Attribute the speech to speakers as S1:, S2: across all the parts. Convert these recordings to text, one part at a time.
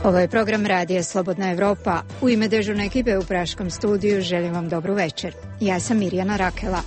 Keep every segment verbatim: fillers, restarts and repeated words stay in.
S1: Ovo je program Radija Slobodna Evropa. U ime dežurne ekipe u Praškom studiju želim vam dobru večer. Ja sam Mirjana Rakela.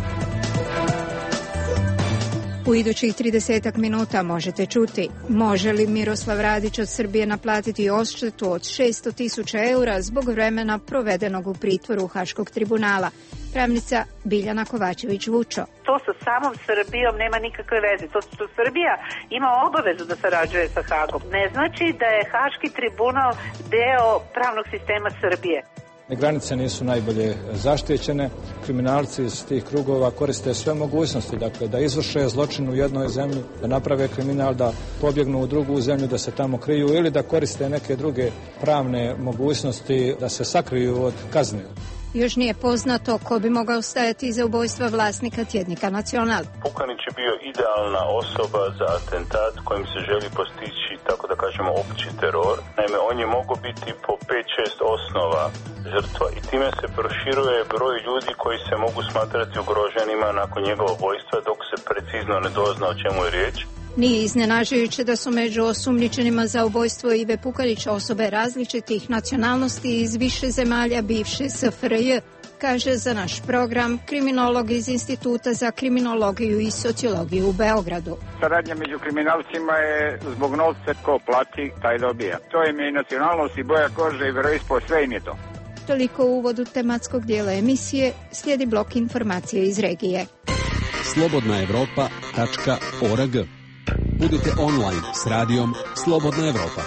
S1: U idućih tridesetak minuta možete čuti: može li Miroslav Radić od Srbije naplatiti odštetu od šesto tisuća eura zbog vremena provedenog u pritvoru Haškog tribunala? Pravnica Biljana Kovačević-Vučo.
S2: To sa samom Srbijom nema nikakve veze. To što Srbija ima obavezu da sarađuje sa Hagom ne znači da je Haški tribunal deo pravnog sistema Srbije.
S3: Granice nisu najbolje zaštićene. Kriminalci iz tih krugova koriste sve mogućnosti, dakle, da izvrše zločin u jednoj zemlji, da naprave kriminal, da pobjegnu u drugu zemlju, da se tamo kriju ili da koriste neke druge pravne mogućnosti da se sakriju od kazne.
S1: Još nije poznato ko bi mogao stajati iza ubojstva vlasnika tjednika Nacional.
S4: Pukanić je bio idealna osoba za atentat kojim se želi postići, tako da kažemo, opći teror. Naime, on je mogao biti po pet šest osnova žrtva i time se proširuje broj ljudi koji se mogu smatrati ugroženima nakon njegova ubojstva dok se precizno ne dozna o čemu je riječ.
S1: Nije iznenađujuće da su među osumnjičenima za ubojstvo Ive Pukanića osobe različitih nacionalnosti iz više zemalja bivše S F R J, kaže za naš program kriminolog iz Instituta za kriminologiju i sociologiju u Beogradu.
S5: Saradnja među kriminalcima je zbog novca, ko plati, taj dobija. To im je i nacionalnost i boja kože i veroispovest, sve im je to.
S1: Toliko u uvodu tematskog dijela emisije, slijedi blok informacije iz regije.
S6: slobodna evropa tačka org. Budite online s radijom Slobodna Evropa.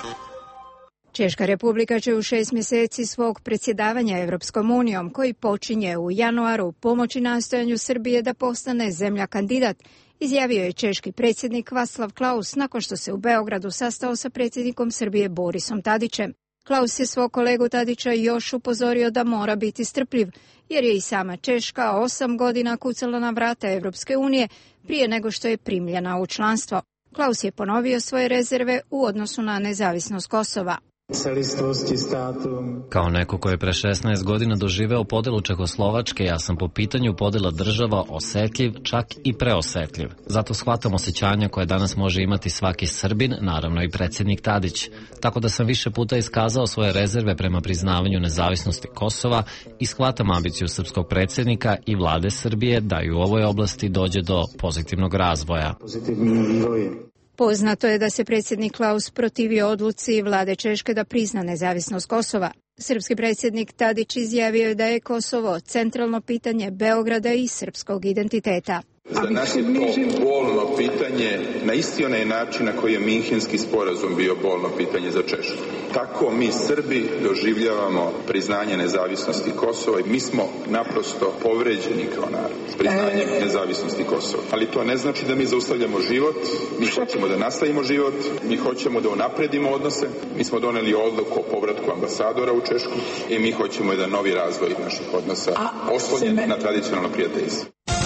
S1: Češka Republika će u šest mjeseci svog predsjedavanja Evropskom unijom, koji počinje u januaru, pomoći nastojanju Srbije da postane zemlja kandidat, izjavio je češki predsjednik Václav Klaus nakon što se u Beogradu sastao sa predsjednikom Srbije Borisom Tadićem. Klaus je svog kolegu Tadića još upozorio da mora biti strpljiv, jer je i sama Češka osam godina kucala na vrata Evropske unije prije nego što je primljena u članstvo. Klaus je ponovio svoje rezerve u odnosu na nezavisnost Kosova.
S7: Kao neko ko je pre šesnaest godina doživeo podelu Čehoslovačke, ja sam po pitanju podela država osetljiv, čak i preosetljiv. Zato shvatam osjećanja koje danas može imati svaki Srbin, naravno i predsjednik Tadić. Tako da sam više puta iskazao svoje rezerve prema priznavanju nezavisnosti Kosova i shvatam ambiciju srpskog predsjednika i vlade Srbije da i u ovoj oblasti dođe do pozitivnog razvoja.
S1: Poznato je da se predsjednik Klaus protivio odluci vlade Češke da prizna nezavisnost Kosova. Srpski predsjednik Tadić izjavio je da je Kosovo centralno pitanje Beograda i srpskog identiteta.
S8: Za nas je to bolno pitanje na isti onaj način na koji je Minhenski sporazum bio bolno pitanje za Češku. Tako mi Srbi doživljavamo priznanje nezavisnosti Kosova i mi smo naprosto povređeni kao narod s priznanjem nezavisnosti Kosova. Ali to ne znači da mi zaustavljamo život, mi hoćemo da nastavimo život, mi hoćemo da unapredimo odnose. Mi smo doneli odluku o povratku ambasadora u Češku i mi hoćemo jedan novi razvoj naših odnosa oslonjen na tradicionalno prijateljstvo.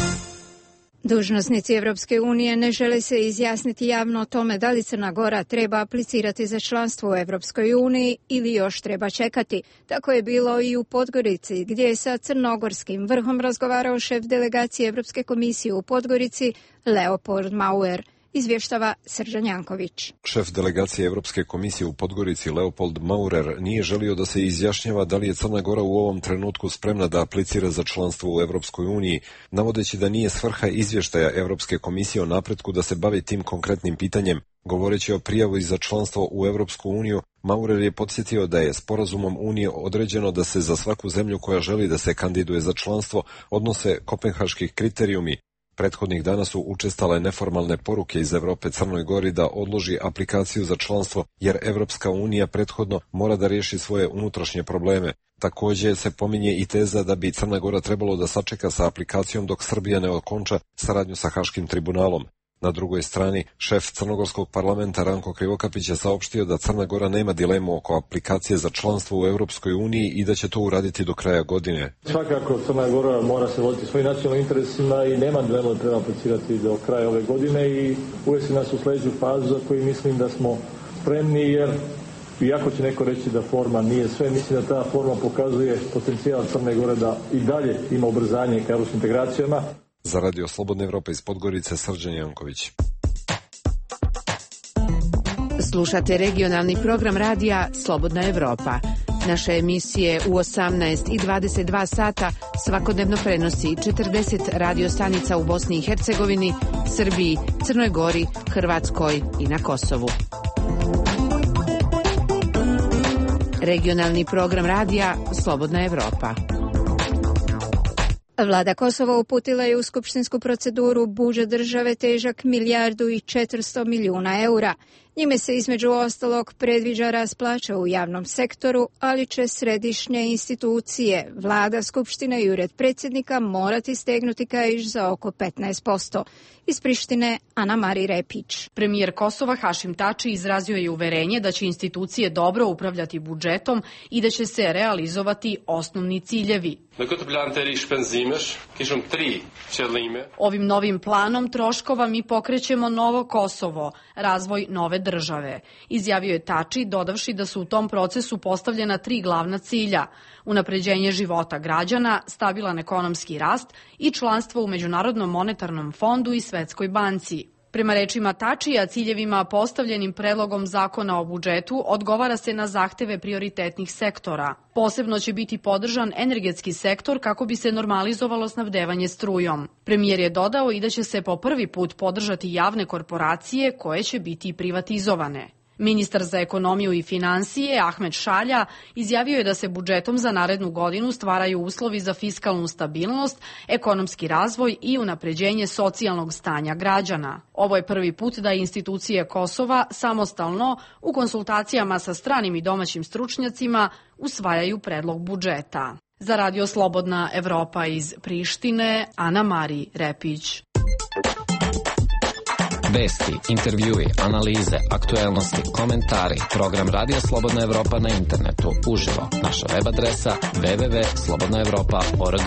S1: Dužnosnici Evropske unije ne žele se izjasniti javno o tome da li Crna Gora treba aplicirati za članstvo u Evropskoj uniji ili još treba čekati. Tako je bilo i u Podgorici, gdje je sa crnogorskim vrhom razgovarao šef delegacije Evropske komisije u Podgorici Leopold Mauer. Izvještava Srđan Janković.
S9: Šef delegacije Evropske komisije u Podgorici Leopold Maurer nije želio da se izjašnjava da li je Crna Gora u ovom trenutku spremna da aplicira za članstvo u Evropskoj uniji, navodeći da nije svrha izvještaja Evropske komisije o napretku da se bavi tim konkretnim pitanjem. Govoreći o prijavi za članstvo u Evropsku uniju, Maurer je podsjetio da je sporazumom Unije određeno da se za svaku zemlju koja želi da se kandiduje za članstvo odnose kopenhaških kriterijumi. Prethodnih dana su učestale neformalne poruke iz Evrope Crnoj Gori da odloži aplikaciju za članstvo, jer Evropska unija prethodno mora da riješi svoje unutrašnje probleme. Također se pominje i teza da bi Crna Gora trebalo da sačeka sa aplikacijom dok Srbija ne okonča saradnju sa Haškim tribunalom. Na drugoj strani, šef crnogorskog parlamenta Ranko Krivokapić je saopštio da Crna Gora nema dilemu oko aplikacije za članstvo u Evropskoj uniji i da će to uraditi do kraja godine.
S10: Svakako Crna Gora mora se voditi svojim nacionalnim interesima i nema dilemu da treba aplicirati do kraja ove godine i uvesti nas u sljedeću fazu za koju mislim da smo spremni, jer iako će neko reći da forma nije sve, mislim da ta forma pokazuje potencijal Crne Gore da i dalje ima ubrzanje ka evropskim integracijama.
S9: Za Radio Slobodna Evropa iz Podgorice, Srđan Janković.
S11: Slušate regionalni program radija Slobodna Evropa. Naše emisije u osamnaest i dvadeset dva sata svakodnevno prenosi četrdeset radio stanica u Bosni i Hercegovini, Srbiji, Crnoj Gori, Hrvatskoj i na Kosovu. Regionalni program radija Slobodna Evropa.
S1: Vlada Kosova uputila je u skupštinsku proceduru budžet države težak milijardu i četiristo milijuna eura. Njime se između ostalog predviđa rast plaća u javnom sektoru, ali će središnje institucije, vlada, skupština i ured predsjednika morati stegnuti kaiš za oko petnaest posto. Iz Prištine, Ana Mari Repić.
S12: Premijer Kosova Hašim Tači izrazio je uverenje da će institucije dobro upravljati budžetom i da će se realizovati osnovni ciljevi. Ovim novim planom troškova mi pokrećemo novo Kosovo, razvoj nove države. Izjavio je Tači, dodavši da su u tom procesu postavljena tri glavna cilja: unapređenje života građana, stabilan ekonomski rast i članstvo u Međunarodnom monetarnom fondu i Svetskoj banci. Prema rečima Tačija, ciljevima postavljenim predlogom zakona o budžetu odgovara se na zahteve prioritetnih sektora. Posebno će biti podržan energetski sektor kako bi se normalizovalo snabdevanje strujom. Premijer je dodao i da će se po prvi put podržati javne korporacije koje će biti privatizovane. Ministar za ekonomiju i finansije Ahmed Šalja izjavio je da se budžetom za narednu godinu stvaraju uslovi za fiskalnu stabilnost, ekonomski razvoj i unapređenje socijalnog stanja građana. Ovo je prvi put da institucije Kosova samostalno, u konsultacijama sa stranim i domaćim stručnjacima, usvajaju predlog budžeta. Za Radio Slobodna Evropa iz Prištine, Ana Mari Repić.
S7: Vesti, intervjui, analize, aktuelnosti, komentari, program Radija Slobodna Evropa na internetu, uživo, naša web adresa w w w tačka slobodna evropa tačka org.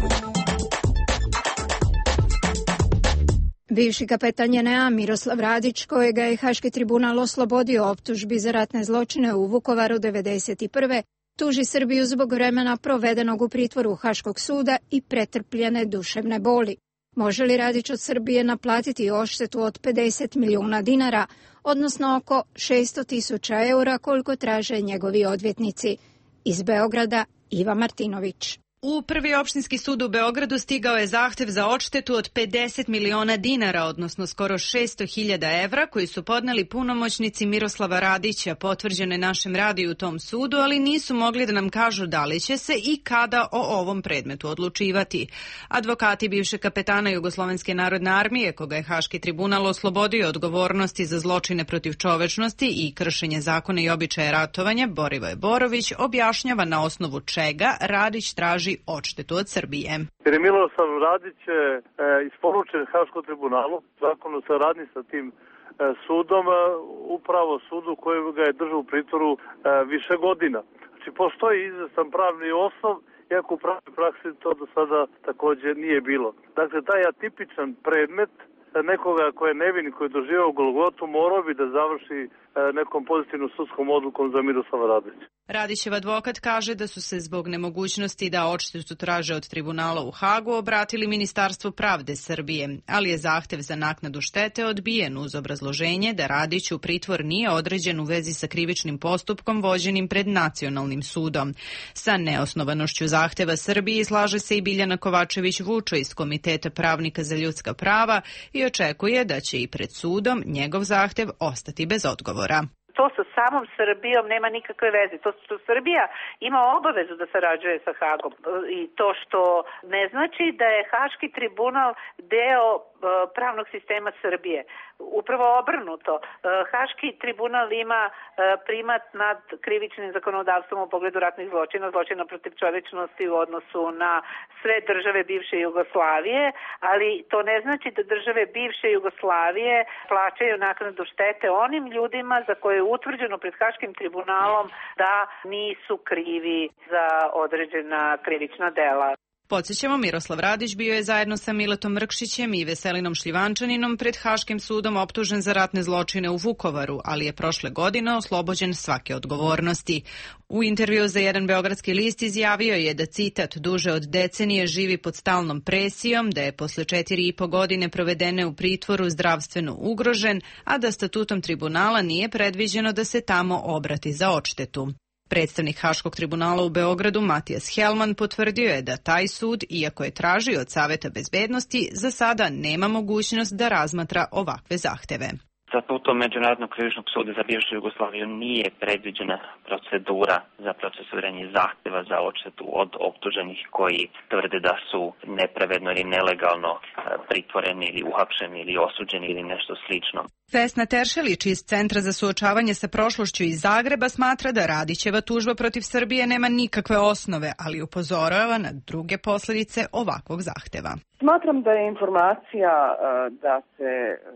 S1: Bivši kapetan J N A Miroslav Radić, kojega je Haški tribunal oslobodio optužbi za ratne zločine u Vukovaru devedeset prve. tuži Srbiju zbog vremena provedenog u pritvoru Haškog suda i pretrpljene duševne boli. Može li Radić od Srbije naplatiti odštetu od pedeset milijuna dinara, odnosno oko šesto tisuća eura koliko traže njegovi odvjetnici? Iz Beograda, Iva Martinović.
S13: U Prvi opštinski sud u Beogradu stigao je zahtev za odštetu od pedeset miliona dinara, odnosno skoro šesto hiljada evra, koji su podneli punomoćnici Miroslava Radića, potvrđene našem radiju u tom sudu, ali nisu mogli da nam kažu da li će se i kada o ovom predmetu odlučivati. Advokati bivšeg kapetana Jugoslovenske narodne armije, koga je Haški tribunal oslobodio odgovornosti za zločine protiv čovečnosti i kršenje zakona i običaja ratovanja, Borivoje Borović, objašnjava na osnovu čega Radić traži odštetu od Srbije.
S14: Jer je Miroslav Radić e, isporučen Haškom tribunalu, zakonu saradnji sa tim e, sudom, e, upravo sudu koji ga je držao u pritvoru e, više godina. Znači, postoji izvestan pravni osnov, iako u pravnoj praksi to do sada također nije bilo. Dakle, taj atipičan predmet nekoga ko je nevin, koji je doživao Golgotu, morao bi da završi nekom pozitivnom sudskom odlukom za Miroslava Radića.
S13: Radićev advokat kaže da su se zbog nemogućnosti da odštetu traže od tribunala u Hagu obratili Ministarstvu pravde Srbije, ali je zahtev za naknadu štete odbijen uz obrazloženje da Radić u pritvor nije određen u vezi sa krivičnim postupkom vođenim pred Nacionalnim sudom. Sa neosnovanošću zahteva Srbije slaže se i Biljana Kovačević-Vučo iz Komiteta pravnika za ljudska prava i očekuje da će i pred sudom njegov zahtev ostati bez odgovora.
S2: To sa samom Srbijom nema nikakve veze. To što Srbija ima obavezu da sarađuje sa Hagom i to što ne znači da je Haški tribunal deo pravnog sistema Srbije. Upravo obrnuto. Haški tribunal ima primat nad krivičnim zakonodavstvom u pogledu ratnih zločina, zločina protiv čovečnosti u odnosu na sve države bivše Jugoslavije, ali to ne znači da države bivše Jugoslavije plaćaju naknadu štete onim ljudima za koje je utvrđeno pred Haškim tribunalom da nisu krivi za određena krivična dela.
S13: Podsjećamo, Miroslav Radić bio je zajedno sa Miletom Mrkšićem i Veselinom Šljivančaninom pred Haškim sudom optužen za ratne zločine u Vukovaru, ali je prošle godine oslobođen svake odgovornosti. U intervju za jedan beogradski list izjavio je da, citat, duže od decenije živi pod stalnom presijom, da je posle četiri i po godine provedene u pritvoru zdravstveno ugrožen, a da statutom tribunala nije predviđeno da se tamo obrati za odštetu. Predstavnik Haškog tribunala u Beogradu Matijas Helman potvrdio je da taj sud, iako je tražio od Saveta bezbednosti, za sada nema mogućnost da razmatra ovakve zahteve.
S15: Statutom Međunarodnog krivičnog suda za bivšu Jugoslaviju nije predviđena procedura za procesuiranje zahteva za odštetu od optuženih koji tvrde da su nepravedno ili nelegalno pritvoreni ili uhapšeni ili osuđeni ili nešto slično.
S13: Vesna Teršelić iz Centra za suočavanje sa prošlošću iz Zagreba smatra da Radićeva tužba protiv Srbije nema nikakve osnove, ali upozorava na druge posljedice ovakvog zahteva.
S16: Smatram da je informacija da se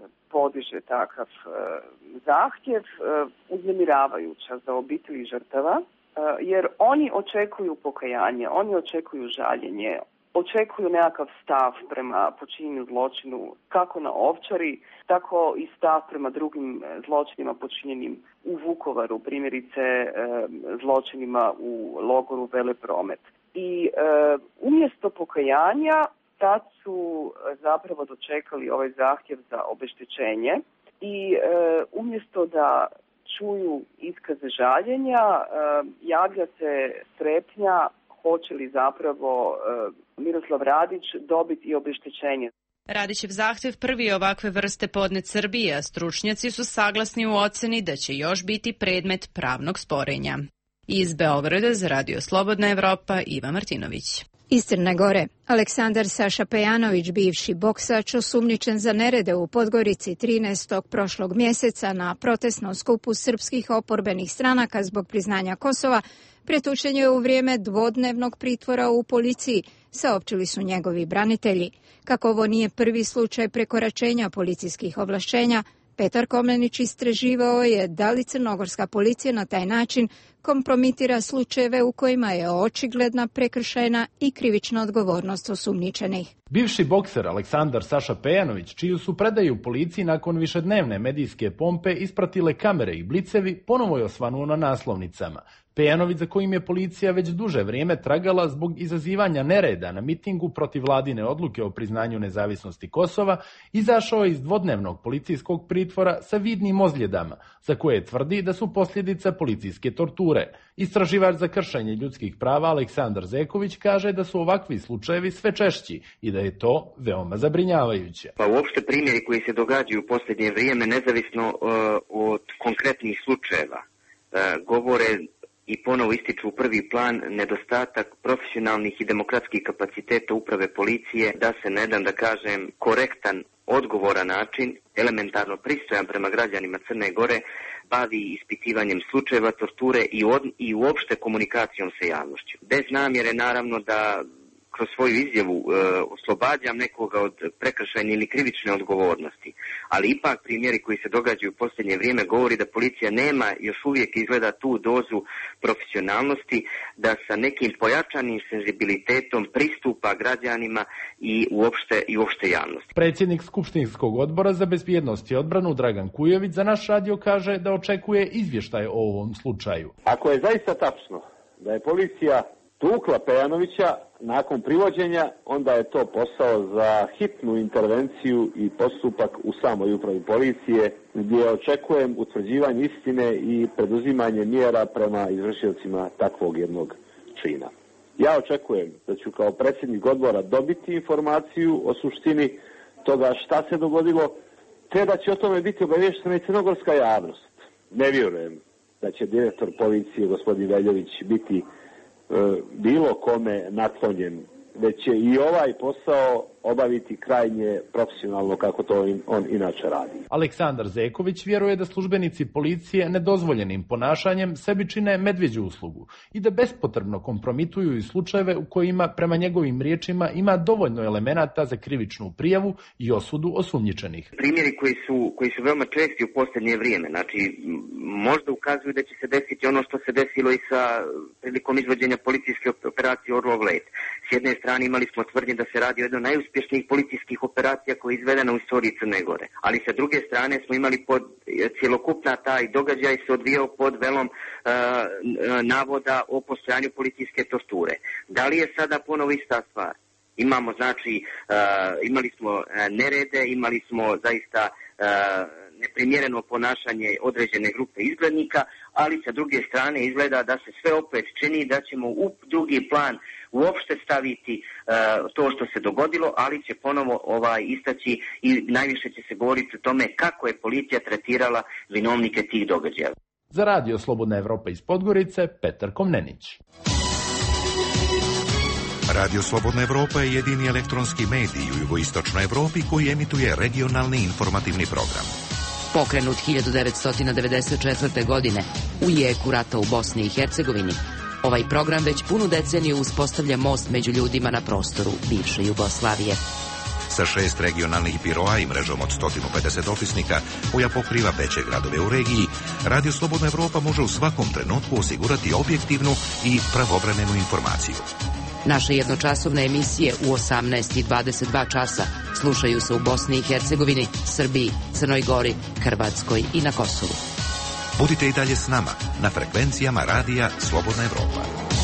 S16: podiže takav e, zahtjev e, uznemiravajuća za obitelji žrtava, e, jer oni očekuju pokajanje, oni očekuju žaljenje, očekuju nekakav stav prema počinjenju zločinu kako na Ovčari, tako i stav prema drugim zločinima počinjenim u Vukovaru, primjerice e, zločinima u logoru Velepromet. I e, umjesto pokajanja tad su zapravo dočekali ovaj zahtjev za obeštećenje i e, umjesto da čuju iskaze žaljenja, e, javlja se strepnja hoće li zapravo e, Miroslav Radić dobiti i obeštećenje.
S13: Radićev zahtjev prvi je ovakve vrste podnet Srbije, a stručnjaci su saglasni u oceni da će još biti predmet pravnog sporenja. Iz Beograda za Radio Slobodna Evropa, Iva Martinović.
S1: Iz Crne Gore, Aleksandar Saša Pejanović, bivši boksač, osumnjičen za nerede u Podgorici trinaestog prošlog mjeseca na protestnom skupu srpskih oporbenih stranaka zbog priznanja Kosova, pretučen je u vrijeme dvodnevnog pritvora u policiji, saopćili su njegovi branitelji. Kako ovo nije prvi slučaj prekoračenja policijskih ovlašćenja, Petar Komlenić istraživao je da li crnogorska policija na taj način kompromitira slučajeve u kojima je očigledna prekršajna i krivična odgovornost osumnjičenih.
S17: Bivši bokser Aleksandar Saša Pejanović, čiju su predaju policiji nakon višednevne medijske pompe ispratile kamere i blicevi, ponovo je osvanuo na naslovnicama. Pejanović, za kojim je policija već duže vrijeme tragala zbog izazivanja nereda na mitingu protiv vladine odluke o priznanju nezavisnosti Kosova, izašao je iz dvodnevnog policijskog pritvora sa vidnim ozljedama, za koje tvrdi da su posljedica policijske torture. Istraživač za kršenje ljudskih prava Aleksandar Zeković kaže da su ovakvi slučajevi sve češći i da je to veoma zabrinjavajuće.
S18: Pa uopšte primjeri koji se događaju u posljednje vrijeme, nezavisno uh, od konkretnih slučajeva, uh, govore i ponovo ističu u prvi plan nedostatak profesionalnih i demokratskih kapaciteta uprave policije da se na jedan, da kažem, korektan, odgovoran način, elementarno pristojan prema građanima Crne Gore, bavi ispitivanjem slučajeva torture i, od, i uopšte komunikacijom sa javnošću. Bez namjere, naravno, da kroz svoju izjavu e, oslobađam nekoga od prekršajne ili krivične odgovornosti. Ali ipak primjeri koji se događaju u posljednje vrijeme govori da policija nema još uvijek izgleda tu dozu profesionalnosti da sa nekim pojačanim senzibilitetom pristupa građanima i uopšte, i uopšte javnosti.
S17: Predsjednik Skupštinskog odbora za bezbjednost i odbranu Dragan Kujović za naš radio kaže da očekuje izvještaj o ovom slučaju.
S19: Ako je zaista tačno da je policija tukla Pejanovića nakon privođenja, onda je to posao za hitnu intervenciju i postupak u samoj upravi policije, gdje očekujem utvrđivanje istine i preduzimanje mjera prema izvršiocima takvog jednog čina. Ja očekujem da ću kao predsjednik odbora dobiti informaciju o suštini toga šta se dogodilo, te da će o tome biti obaviještena i crnogorska javnost. Ne vjerujem da će direktor policije, gospodin Veljović, biti bilo kome naklonjen, već je i ovaj posao obaviti krajnje profesionalno kako to on inače radi.
S17: Aleksandar Zeković vjeruje da službenici policije nedozvoljenim ponašanjem sebi čine medvjeđu uslugu i da bespotrebno kompromituju i slučajeve u kojima, prema njegovim riječima, ima dovoljno elemenata za krivičnu prijavu i osudu osumnjičenih.
S18: Primjeri koji su, koji su veoma česti u posljednje vrijeme, znači možda ukazuju da će se desiti ono što se desilo i sa prilikom izvođenja policijske operacije Orlov let. S jedne strane imali smo tvrdnje da se radi o jednoj najuspješnijih policijskih operacija koja je izvedena u istoriji Crne Gore, ali sa druge strane smo imali pod cjelokupna taj događaj se odvijao pod velom uh, navoda o postojanju policijske torture. Da li je sada ponovo ista stvar? Imamo, znači, uh, imali smo uh, nerede, imali smo zaista uh, neprimjereno ponašanje određene grupe izglednika, ali sa druge strane izgleda da se sve opet čini da ćemo u drugi plan uopšte staviti uh, to što se dogodilo, ali će ponovo ovaj istaći i najviše će se govoriti o tome kako je policija tretirala vinovnike tih događaja.
S17: Za Radio Slobodna Evropa iz Podgorice, Petar Komnenić.
S20: Radio Slobodna Evropa je jedini elektronski medij u jugoistočnoj Evropi koji emituje regionalni informativni program.
S21: Pokrenut hiljadu devetsto devedeset četvrte. godine u jeku rata u Bosni i Hercegovini, ovaj program već punu deceniju uspostavlja most među ljudima na prostoru bivše Jugoslavije.
S20: Sa šest regionalnih biroa i mrežom od sto pedeset dopisnika koja pokriva veće gradove u regiji, Radio Slobodna Evropa može u svakom trenutku osigurati objektivnu i pravovremenu informaciju.
S21: Naše jednočasovne emisije u osamnaest i dvadeset dva časa slušaju se u Bosni i Hercegovini, Srbiji, Crnoj Gori, Hrvatskoj i na Kosovu.
S20: Budite i dalje s nama na frekvencijama Radija Slobodna Evropa.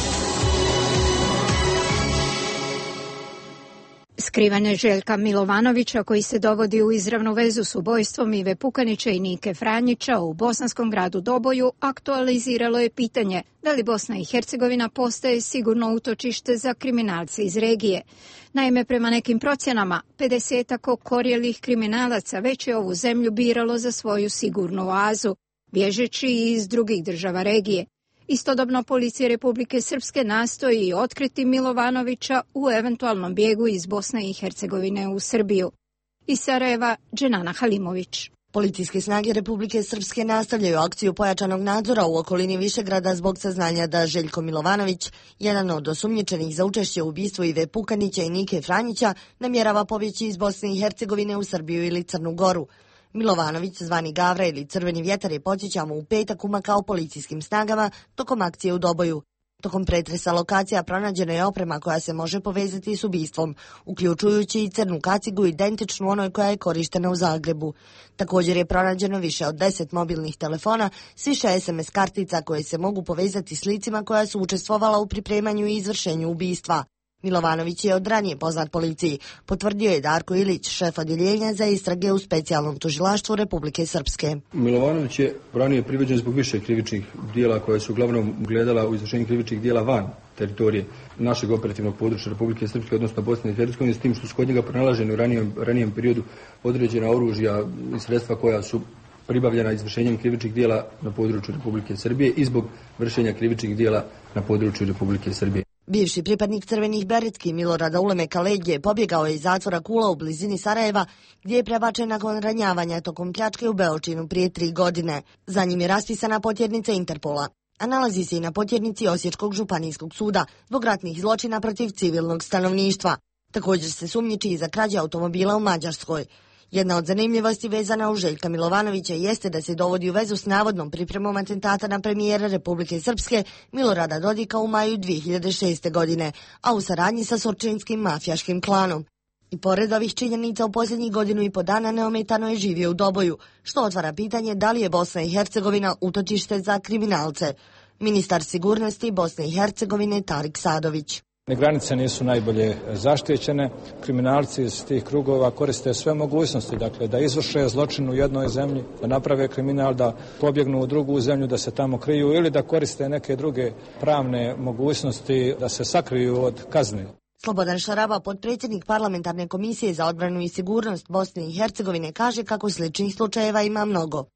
S1: Skrivanje Željka Milovanovića, koji se dovodi u izravnu vezu s ubojstvom Ive Pukanića i Nike Franjića u bosanskom gradu Doboju, aktualiziralo je pitanje da li Bosna i Hercegovina postaje sigurno utočište za kriminalce iz regije. Naime, prema nekim procjenama, pedesetak okorjelih kriminalaca već je ovu zemlju biralo za svoju sigurnu oazu, bježeći iz drugih država regije. Istodobno policija Republike Srpske nastoji otkriti Milovanovića u eventualnom bijegu iz Bosne i Hercegovine u Srbiju. Iz Sarajeva, Dženana Halimović.
S22: Policijske snage Republike Srpske nastavljaju akciju pojačanog nadzora u okolini Višegrada zbog saznanja da Željko Milovanović, jedan od osumnjičenih za učešće u ubistvu Ive Pukanića i Nike Franjića, namjerava pobjeći iz Bosne i Hercegovine u Srbiju ili Crnu Goru. Milovanović, zvani Gavra ili Crveni vjetar, je, podsjećamo, u petak umakao policijskim snagama tokom akcije u Doboju. Tokom pretresa lokacija pronađena je oprema koja se može povezati s ubistvom, uključujući i crnu kacigu identičnu onoj koja je korištena u Zagrebu. Također je pronađeno više od deset mobilnih telefona s više es em es kartica koje se mogu povezati s licima koja su učestvovala u pripremanju i izvršenju ubistva. Milovanović je od ranije poznat policiji, potvrdio je Darko Ilić, šef odjeljenja za istrage u specijalnom tužilaštvu Republike Srpske.
S23: Milovanović je ranije priveđen zbog više krivičnih dijela koje su uglavnom gledala u izvršenju krivičnih dijela van teritorije našeg operativnog područja Republike Srpske, odnosno Bosne i Hercegovine, s tim što su kod njega pronalaženi u ranijem, ranijem periodu određena oružja i sredstva koja su pribavljena izvršenjem krivičnih dijela na području Republike Srbije i zbog vršenja krivičnih dijela na području Republike Srbije.
S22: Bivši pripadnik crvenih beretki Milorada Ulemeka Legije pobjegao je iz zatvora Kula u blizini Sarajeva, gdje je prebačen nakon ranjavanja tokom pljačke u Beočinu prije tri godine. Za njim je raspisana potjernica Interpola, a nalazi se i na potjernici Osječkog županijskog suda zbog ratnih zločina protiv civilnog stanovništva. Također se sumnjiči i za krađe automobila u Mađarskoj. Jedna od zanimljivosti vezana u Željka Milovanovića jeste da se dovodi u vezu s navodnom pripremom atentata na premijera Republike Srpske Milorada Dodika u maju dvije hiljade šeste. godine, a u saradnji sa surčinskim mafijaškim klanom. I pored ovih činjenica u posljednjih godinu i po dana neometano je živio u Doboju, što otvara pitanje da li je Bosna i Hercegovina utočište za kriminalce. Ministar sigurnosti Bosne i Hercegovine Tarik Sadović.
S3: Granice nisu najbolje zaštićene, kriminalci iz tih krugova koriste sve mogućnosti, dakle da izvrše zločin u jednoj zemlji, da naprave kriminal, da pobjegnu u drugu zemlju, da se tamo kriju ili da koriste neke druge pravne mogućnosti da se sakriju od kazne.
S22: Slobodan Šaraba, potpredsjednik Parlamentarne komisije za odbranu i sigurnost Bosne i Hercegovine, kaže kako sličnih slučajeva ima mnogo.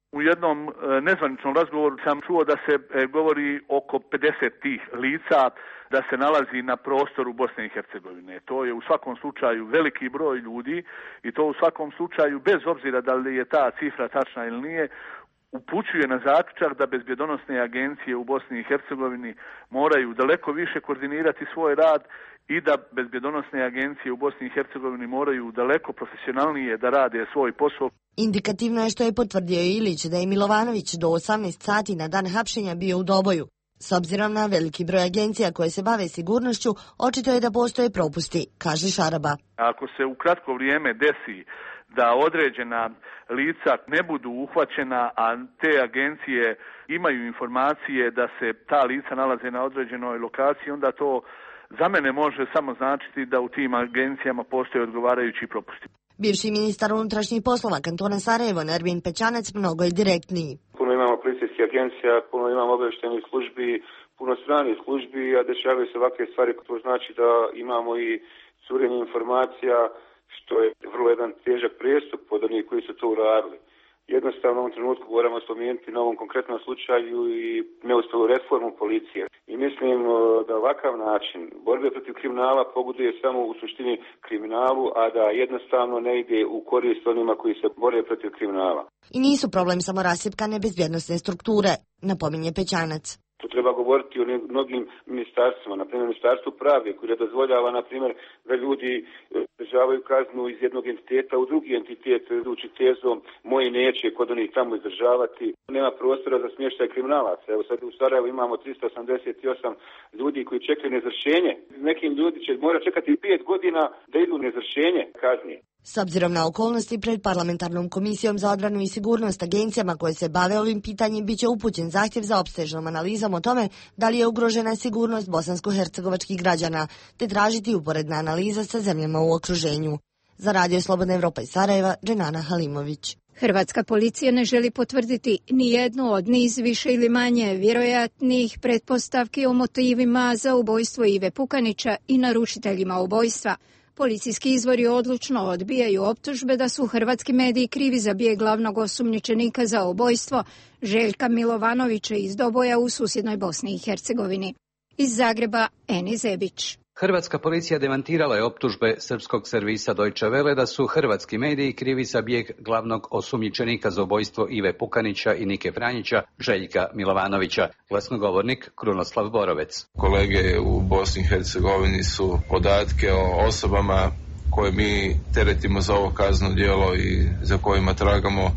S14: U jednom e, nezvaničnom razgovoru sam čuo da se e, govori oko pedeset tih lica da se nalazi na prostoru Bosne i Hercegovine. To je u svakom slučaju veliki broj ljudi i to u svakom slučaju, bez obzira da li je ta cifra tačna ili nije, upućuje na zaključak da bezbjedonosne agencije u Bosni i Hercegovini moraju daleko više koordinirati svoj rad i da bezbjedonosne agencije u Bosni i Hercegovini moraju daleko profesionalnije da rade svoj posao.
S22: Indikativno je što je potvrdio Ilić da je Milovanović do osamnaest sati na dan hapšenja bio u Doboju. S obzirom na veliki broj agencija koje se bave sigurnošću, očito je da postoje propusti, kaže Šaraba.
S14: Ako se u kratko vrijeme desi da određena lica ne budu uhvaćena, a te agencije imaju informacije da se ta lica nalaze na određenoj lokaciji, onda to za mene može samo značiti da u tim agencijama postoje odgovarajući propusti.
S22: Bivši ministar unutrašnjih poslova kantona Sarajevo, Nermin Pećanac, mnogo je direktniji.
S4: Puno imamo policijskih agencija, puno imamo obavještajnih službi, puno stranih službi, a dešavaju se ovakve stvari. To znači da imamo i curenje informacija, što je vrlo jedan težak prijestup od onih koji su to uradili. Jednostavno u ovom trenutku moramo spomenuti na ovom konkretnom slučaju i neuspjelu reformu policije. I mislim da ovakav način borbe protiv kriminala pogoduje samo u suštini kriminalu, a da jednostavno ne ide u korist onima koji se bore protiv kriminala.
S22: I nisu problem samo rasipkane bezbjednosne strukture, napominje Pećanac.
S4: Tu treba govoriti o mnogim ministarstvima, na primjer ministarstvu pravde koji ne dozvoljava, na primjer, da ljudi izdržavaju kaznu iz jednog entiteta u drugi entitet, idući tezom moji neće kod onih tamo izdržavati. Nema prostora za smještaj kriminalaca. Evo sad u Sarajevu imamo tristo osamdeset osam ljudi koji čekaju na izvršenje. Nekim ljudi će mora čekati pet godina da idu na izvršenje kazni.
S22: S obzirom na okolnosti, pred parlamentarnom komisijom za odbranu i sigurnost agencijama koje se bave ovim pitanjem biće upućen zahtjev za opsežnom analizom o tome da li je ugrožena sigurnost bosansko-hercegovačkih građana, te tražiti uporedna analiza sa zemljama u okruženju. Za Radio Slobodna Evropa iz Sarajeva, Dženana Halimović.
S1: Hrvatska policija ne želi potvrditi ni jednu od niz više ili manje vjerojatnih pretpostavki o motivima za ubojstvo Ive Pukanića i naručiteljima ubojstva. Policijski izvori odlučno odbijaju optužbe da su hrvatski mediji krivi za bijeg glavnog osumnjičenika za ubojstvo Željka Milovanovića iz Doboja u susjednoj Bosni i Hercegovini. Iz Zagreba, Eni Zebić.
S5: Hrvatska policija demantirala je optužbe srpskog servisa Deutsche Welle da su hrvatski mediji krivi za bijeg glavnog osumnjičenika za ubojstvo Ive Pukanića i Nike Franjića, Željka Milovanovića. Glasnogovornik Krunoslav Borovec.
S8: Kolege u Bosni i Hercegovini su podatke o osobama koje mi teretimo za ovo kazneno djelo i za kojima tragamo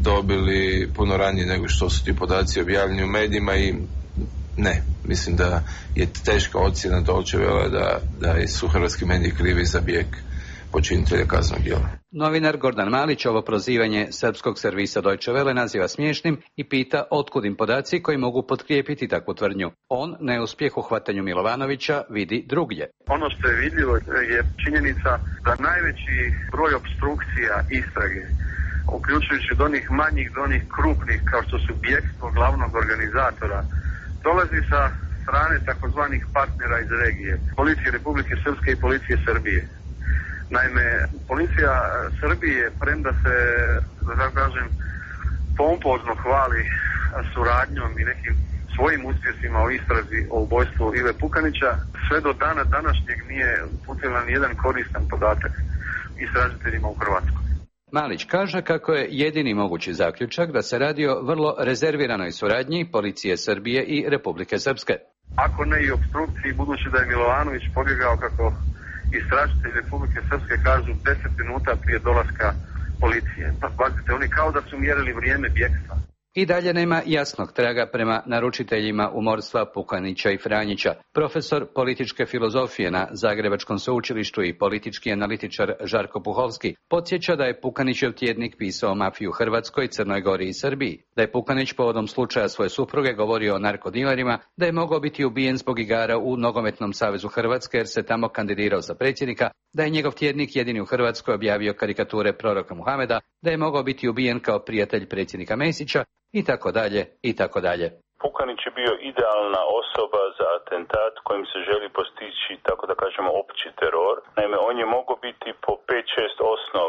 S8: dobili puno ranije nego što su ti podaci objavljeni u medijima i ne, mislim da je teška ocjena Deutsche Welle da, da su hrvatski mediji krivi za bijeg počinitelja kaznenog djela.
S5: Novinar Gordan Malić ovo prozivanje srpskog servisa Deutsche Welle naziva smiješnim i pita otkud im podaci koji mogu potkrijepiti takvu tvrdnju. On neuspjeh u hvatanju Milovanovića vidi drugdje.
S6: Ono što je vidljivo je činjenica da najveći broj opstrukcija istrage, uključujući od onih manjih do onih krupnih kao što su bjegstvo glavnog organizatora, dolazi sa strane takozvanih partnera iz regije, policije Republike Srpske i policije Srbije. Naime, policija Srbije, premda se, da tako kažem, pompozno hvali suradnjom i nekim svojim uspjesima o istrazi o ubojstvu Ive Pukanića, sve do dana današnjeg nije uputila ni jedan koristan podatak istražiteljima u Hrvatskoj.
S5: Malić kaže kako je jedini mogući zaključak da se radi o vrlo rezerviranoj suradnji policije Srbije i Republike Srpske.
S6: Ako ne i opstrukciji, budući da je Milovanović pobjegao, kako istražitelji Republike Srpske kažu, deset minuta prije dolaska policije. Pa pazite, oni kao da su mjerili vrijeme bjegstva.
S5: I dalje nema jasnog traga prema naručiteljima umorstva Pukanića i Franjića. Profesor političke filozofije na Zagrebačkom sveučilištu i politički analitičar Žarko Puhovski podsjeća da je Pukanićev tjednik pisao o mafiji u Hrvatskoj, Crnoj Gori i Srbiji, da je Pukanić povodom slučaja svoje supruge govorio o narkodilerima, da je mogao biti ubijen zbog igara u Nogometnom savezu Hrvatske jer se tamo kandidirao za predsjednika, da je njegov tjednik jedini u Hrvatskoj objavio karikature proroka Muhameda, da je mogao biti ubijen kao prijatelj predsjednika Mesića, i tako dalje, i tako dalje.
S24: Pukanić je bio idealna osoba za atentat kojim se želi postići, tako da kažemo, opći teror. Naime, on je mogao biti po pet šest osnova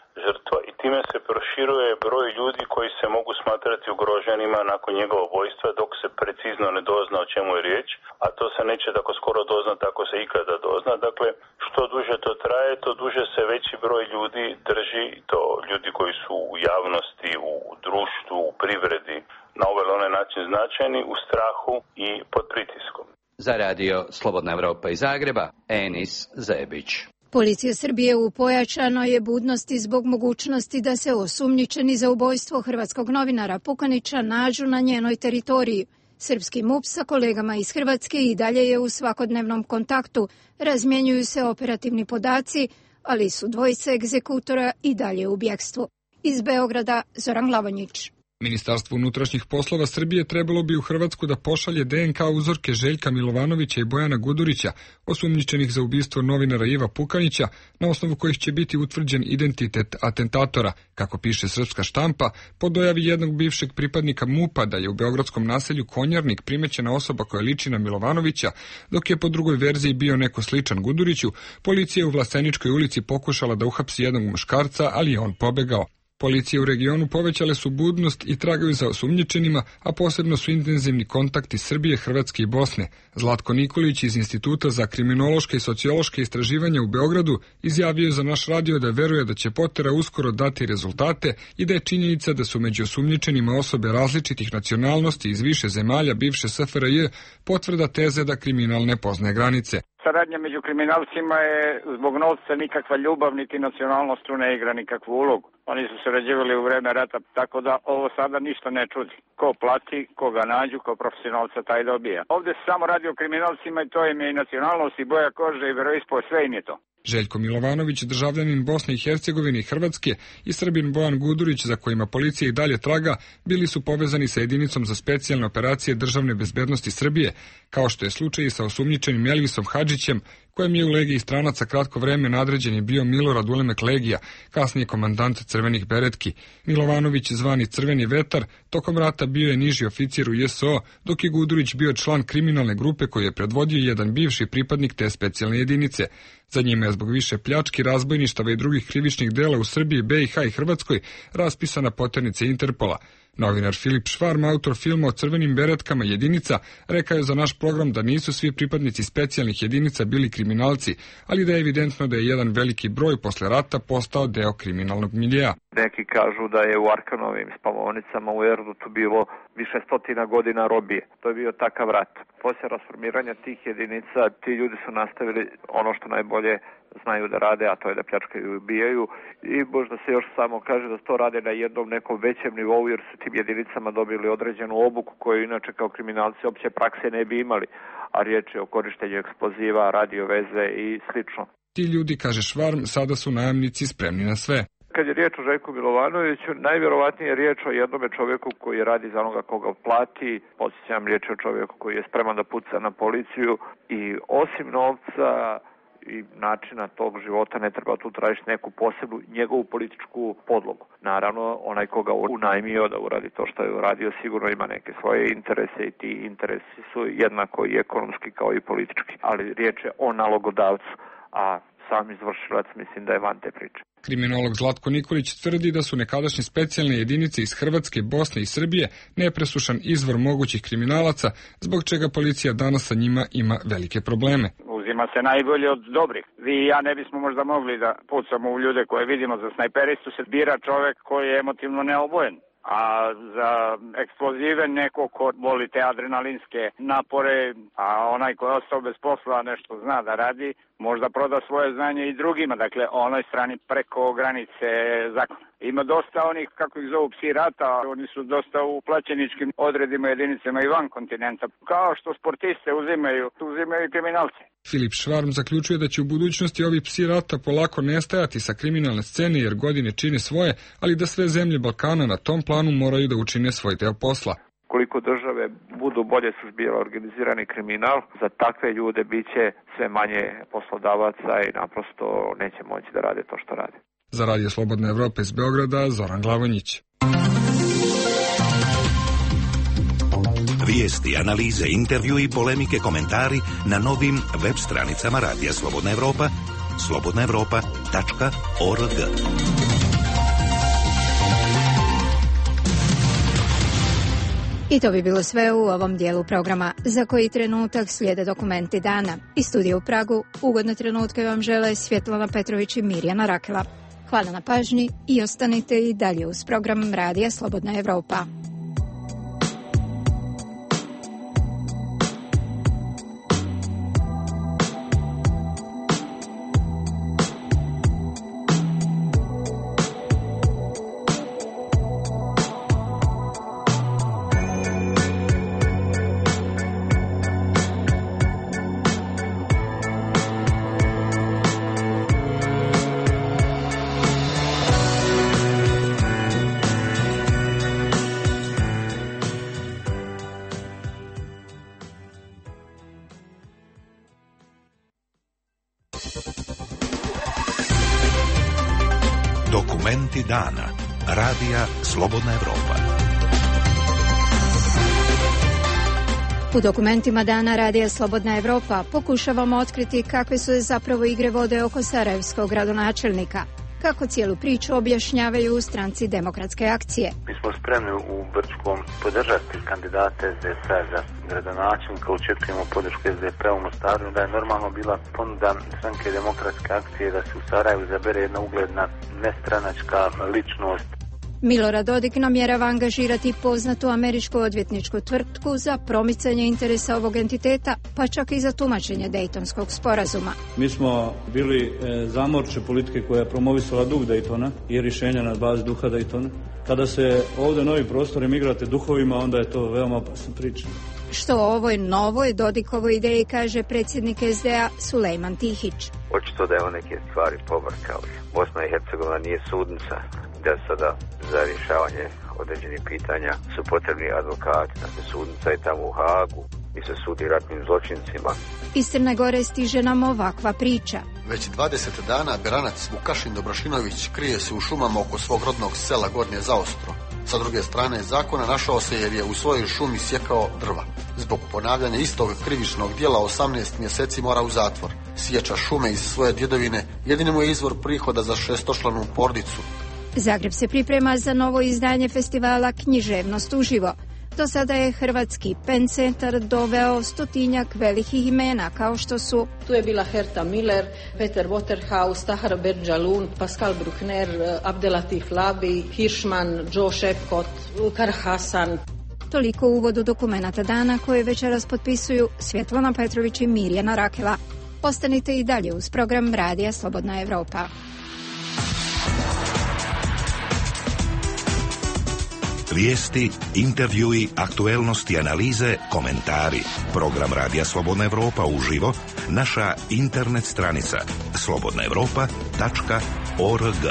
S24: žrtva i time se proširuje broj ljudi koji se mogu smatrati ugroženima nakon njegova ubojstva dok se precizno ne dozna o čemu je riječ, a to se neće tako skoro doznati ako se ikada dozna. Dakle, što duže to traje, to duže se veći broj ljudi drži, to ljudi koji su u javnosti, u društvu, u privredi, na ovaj ili onaj način značajni, u strahu i pod pritiskom.
S5: Za radio Slobodna Evropa iz Zagreba, Enis Zebić.
S1: Policija Srbije u pojačanoj je budnosti zbog mogućnosti da se osumnjičeni za ubojstvo hrvatskog novinara Pukanića nađu na njenoj teritoriji. Srpski M U P sa kolegama iz Hrvatske i dalje je u svakodnevnom kontaktu, razmjenjuju se operativni podaci, ali su dvojice egzekutora i dalje u bjekstvu. Iz Beograda, Zoran Glavonjić.
S9: Ministarstvo unutrašnjih poslova Srbije trebalo bi u Hrvatsku da pošalje D N K uzorke Željka Milovanovića i Bojana Gudurića, osumnjičenih za ubistvo novinara Iva Pukanića, na osnovu kojih će biti utvrđen identitet atentatora. Kako piše srpska štampa, po dojavi jednog bivšeg pripadnika M U P-a da je u beogradskom naselju Konjarnik primećena osoba koja liči na Milovanovića, dok je po drugoj verziji bio neko sličan Guduriću, policija u Vlasteničkoj ulici pokušala da uhapsi jednog muškarca, ali je on pobegao. Policije u regionu povećale su budnost i tragaju za osumnjičenima, a posebno su intenzivni kontakti Srbije, Hrvatske i Bosne. Zlatko Nikolić iz Instituta za kriminološke i sociološke istraživanja u Beogradu izjavio je za naš radio da veruje da će potera uskoro dati rezultate i da je činjenica da su među osumnjičenima osobe različitih nacionalnosti iz više zemalja bivše S F R J potvrda teze da kriminal ne poznaje granice.
S10: Saradnja među kriminalcima je zbog novca nikakva ljubav, niti nacionalnost tu ne igra nikakvu ulogu. Oni su sarađivali u vreme rata, tako da ovo sada ništa ne čudi. Ko plati, koga nađu, ko profesionalca taj dobija. Ovdje se samo radi o kriminalcima i to im je i nacionalnost i boja kože i veroispovest, sve im je to.
S9: Željko Milovanović, državljanin Bosne i Hercegovine i Hrvatske, i Srbin Bojan Gudurić, za kojima policija i dalje traga, bili su povezani sa jedinicom za specijalne operacije državne bezbednosti Srbije, kao što je slučaj i sa osumnjičenim Elvisom Hadžićem, kojem je u Legiji stranaca kratko vreme nadređen je bio Milorad Ulemek Legija, kasnije komandant Crvenih beretki. Milovanović, zvani Crveni vetar, tokom rata bio je niži oficir u J S O, dok je Gudurić bio član kriminalne grupe koju je predvodio jedan bivši pripadnik te specijalne jedinice. Za njima je zbog više pljački, razbojništava i drugih krivičnih dela u Srbiji, B i H i Hrvatskoj raspisana poternica Interpola. Novinar Filip Švarm, autor filma o crvenim beretkama jedinica, rekao je za naš program da nisu svi pripadnici specijalnih jedinica bili kriminalci, ali da je evidentno da je jedan veliki broj posle rata postao deo kriminalnog miljea.
S11: Neki kažu da je u Arkanovim spavonicama u Erdutu bilo više stotina godina robije. To je bio takav rat. Poslije rasformiranja tih jedinica, ti ljudi su nastavili ono što najbolje znaju da rade, a to je da pljačkaju i ubijaju. I možda se još samo kaže da to rade na jednom nekom većem nivou, jer su tim jedinicama dobili određenu obuku koju inače kao kriminalci opće prakse ne bi imali, a riječ je o korištenju eksploziva, radio veze i slično.
S9: Ti ljudi, kaže Švarm, sada su najamnici spremni na sve.
S11: Kad je riječ o Željku Milovanoviću, najvjerovatnije je riječ o jednome čovjeku koji radi za onoga koga plati. Podsjećam, riječ je o čovjeku koji je spreman da puca na policiju i osim novca i načina tog života ne treba tu tražiti neku posebnu njegovu političku podlogu. Naravno, onaj koga unajmio da uradi to što je uradio sigurno ima neke svoje interese i ti interesi su jednako i ekonomski kao i politički. Ali riječ je o nalogodavcu, a sam izvršilac mislim da je van te priče.
S9: Kriminolog Zlatko Nikolić tvrdi da su nekadašnje specijalne jedinice iz Hrvatske, Bosne i Srbije nepresušan izvor mogućih kriminalaca, zbog čega policija danas sa njima ima velike probleme.
S10: Uzima se najbolje od dobrih. Vi i ja ne bismo možda mogli da pucamo u ljude koje vidimo za snajperistu, se bira čovek koji je emotivno neobojen. A za eksplozive neko ko voli te adrenalinske napore, a onaj ko je ostao bez posla nešto zna da radi, možda proda svoje znanje i drugima, dakle onoj strani preko granice zakona. Ima dosta onih, kako ih zovu, psi rata, oni su dosta u plaćeničkim odredima jedinicama i van kontinenta. Kao što sportiste uzimaju, uzimaju i kriminalce.
S9: Filip Švarm zaključuje da će u budućnosti ovi psi rata polako nestajati sa kriminalne scene jer godine čine svoje, ali da sve zemlje Balkana na tom planu moraju da učine svoj deo posla.
S11: Koliko države budu bolje suzbijale organizirani kriminal, za takve ljude biće sve manje poslodavaca i naprosto neće moći da rade to što rade.
S9: Za Radio Slobodna Evropa iz Beograda, Zoran Glavonjić.
S20: Vijesti, analize, intervju i polemike, komentari na novim web stranicama Radija Slobodna Evropa, slobodna evropa tačka org.
S1: I to bi bilo sve u ovom dijelu programa. Za koji trenutak slijede dokumenti dana. Iz studija u Pragu ugodne trenutke vam žele Svjetlana Petrović i Mirjana Rakela. Hvala na pažnji i ostanite i dalje uz program Radija Slobodna Evropa.
S20: Dokumenti dana. Radija Slobodna Evropa.
S1: U dokumentima dana Radija Slobodna Evropa pokušavamo otkriti kakve su zapravo igre vode oko sarajevskog gradonačelnika. Kako cijelu priču objašnjavaju u stranci Demokratske akcije.
S2: Mi smo spremni u Brčkom podržati kandidate S D P za gradonačelnika, očekujemo podršku S D P u Mostaru, da je normalno bila ponuda stranke Demokratske akcije da se u Sarajevu zabere jedna ugledna nestranačka ličnost.
S1: Milorad Dodik namjerava angažirati poznatu američku odvjetničku tvrtku za promicanje interesa ovog entiteta, pa čak i za tumačenje Dejtonskog sporazuma.
S7: Mi smo bili e, zamorče politike koja je promovisala duh Dejtona i rješenja na bazi duha Dejtona. Kada se ovdje novi prostori igrate duhovima, onda je to veoma opasna priča.
S1: Što o ovoj novoj Dodikovoj ideji kaže predsjednik S D A Sulejman Tihić.
S12: Očito da je on neke stvari pobrkao. Bosna i Hercegovina nije sudnica, da sada za rješavanje određenih pitanja su potrebni advokati. Dakle, sudnica je tamo u Hagu i se sudi ratnim zločincima.
S1: Iz Crne Gore stiže nam ovakva priča.
S15: Već dvadeset dana Beranac Vukašin Dobrošinović krije se u šumama oko svog rodnog sela Gornje Zaostro. Sa druge strane zakona našao se jer je u svojoj šumi sjekao drva. Zbog ponavljanja istog krivičnog djela osamnaest mjeseci mora u zatvor. Sječa šume iz svoje djedovine jedini mu je izvor prihoda za šestočlanu porodicu.
S1: Zagreb se priprema za novo izdanje festivala Književnost uživo. Do sada je Hrvatski Pen centar doveo stotinjak velikih imena, kao što su...
S25: Tu je bila Herta Miller, Peter Waterhouse, Tahar Berdjalun, Pascal Bruckner, Abdelatif Labi, Hirschman, Joe Shepcott, Kar Hasan.
S1: Toliko u uvodu dokumenata dana koje večeras potpisuju Svjetlana Petrović i Mirjana Rakela. Ostanite i dalje uz program Radija Slobodna Evropa.
S20: Vijesti, intervjui, aktuelnosti, analize, komentari. Program Radija Slobodna Evropa uživo, naša internet stranica slobodna evropa tačka org.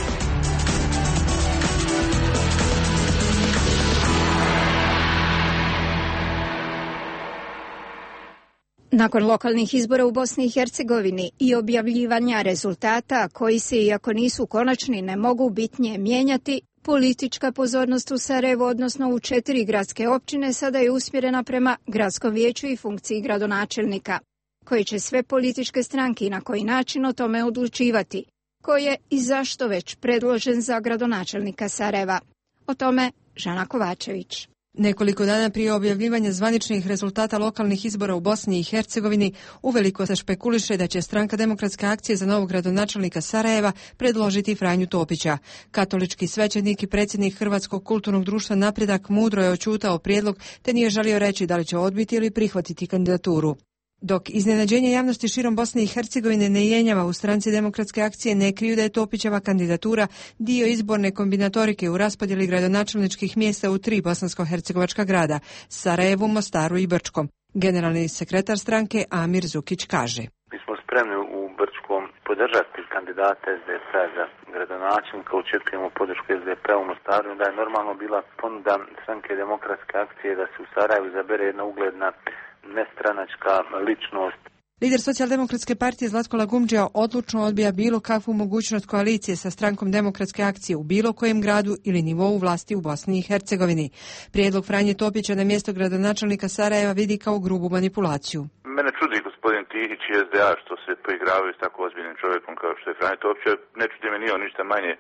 S1: Nakon lokalnih izbora u Bosni i Hercegovini i objavljivanja rezultata koji se, iako nisu konačni, ne mogu bitnije mijenjati, politička pozornost u Sarajevu, odnosno u četiri gradske općine, sada je usmjerena prema gradskom vijeću i funkciji gradonačelnika, koji će sve političke stranke i na koji način o tome odlučivati, ko je i zašto već predložen za gradonačelnika Sarajeva. O tome Žana Kovačević.
S26: Nekoliko dana prije objavljivanja zvaničnih rezultata lokalnih izbora u Bosni i Hercegovini uveliko se špekuliše da će stranka Demokratske akcije za novog gradonačelnika Sarajeva predložiti Franju Topića. Katolički svećenik i predsjednik Hrvatskog kulturnog društva Napredak mudro je oćutao prijedlog te nije želio reći da li će odbiti ili prihvatiti kandidaturu. Dok iznenađenje javnosti širom Bosne i Hercegovine ne jenjava, u stranci Demokratske akcije ne kriju da je Topićeva kandidatura dio izborne kombinatorike u raspodjeli gradonačelničkih mjesta u tri bosansko-hercegovačka grada, Sarajevu, Mostaru i Brčkom. Generalni sekretar stranke Amir Zukić kaže:
S2: Mi smo spremni u Brčkom podržati kandidate S D P za gradonačelnika, očekujemo podršku S D P u Mostaru, da je normalno bila ponuda stranke Demokratske akcije da se u Sarajevu zabere jedna ugledna nestranačka ličnost.
S26: Lider Socijaldemokratske partije Zlatko Lagumdžija odlučno odbija bilo kakvu mogućnost koalicije sa strankom Demokratske akcije u bilo kojem gradu ili nivou vlasti u Bosni i Hercegovini. Prijedlog Franje Topića na mjesto gradonačelnika Sarajeva vidi kao grubu manipulaciju.
S24: Mene čudi gospodin Tihić i S D A što se poigravaju s tako ozbiljnim čovjekom kao što je Franje Topić. Ne čudi me ni on ništa manje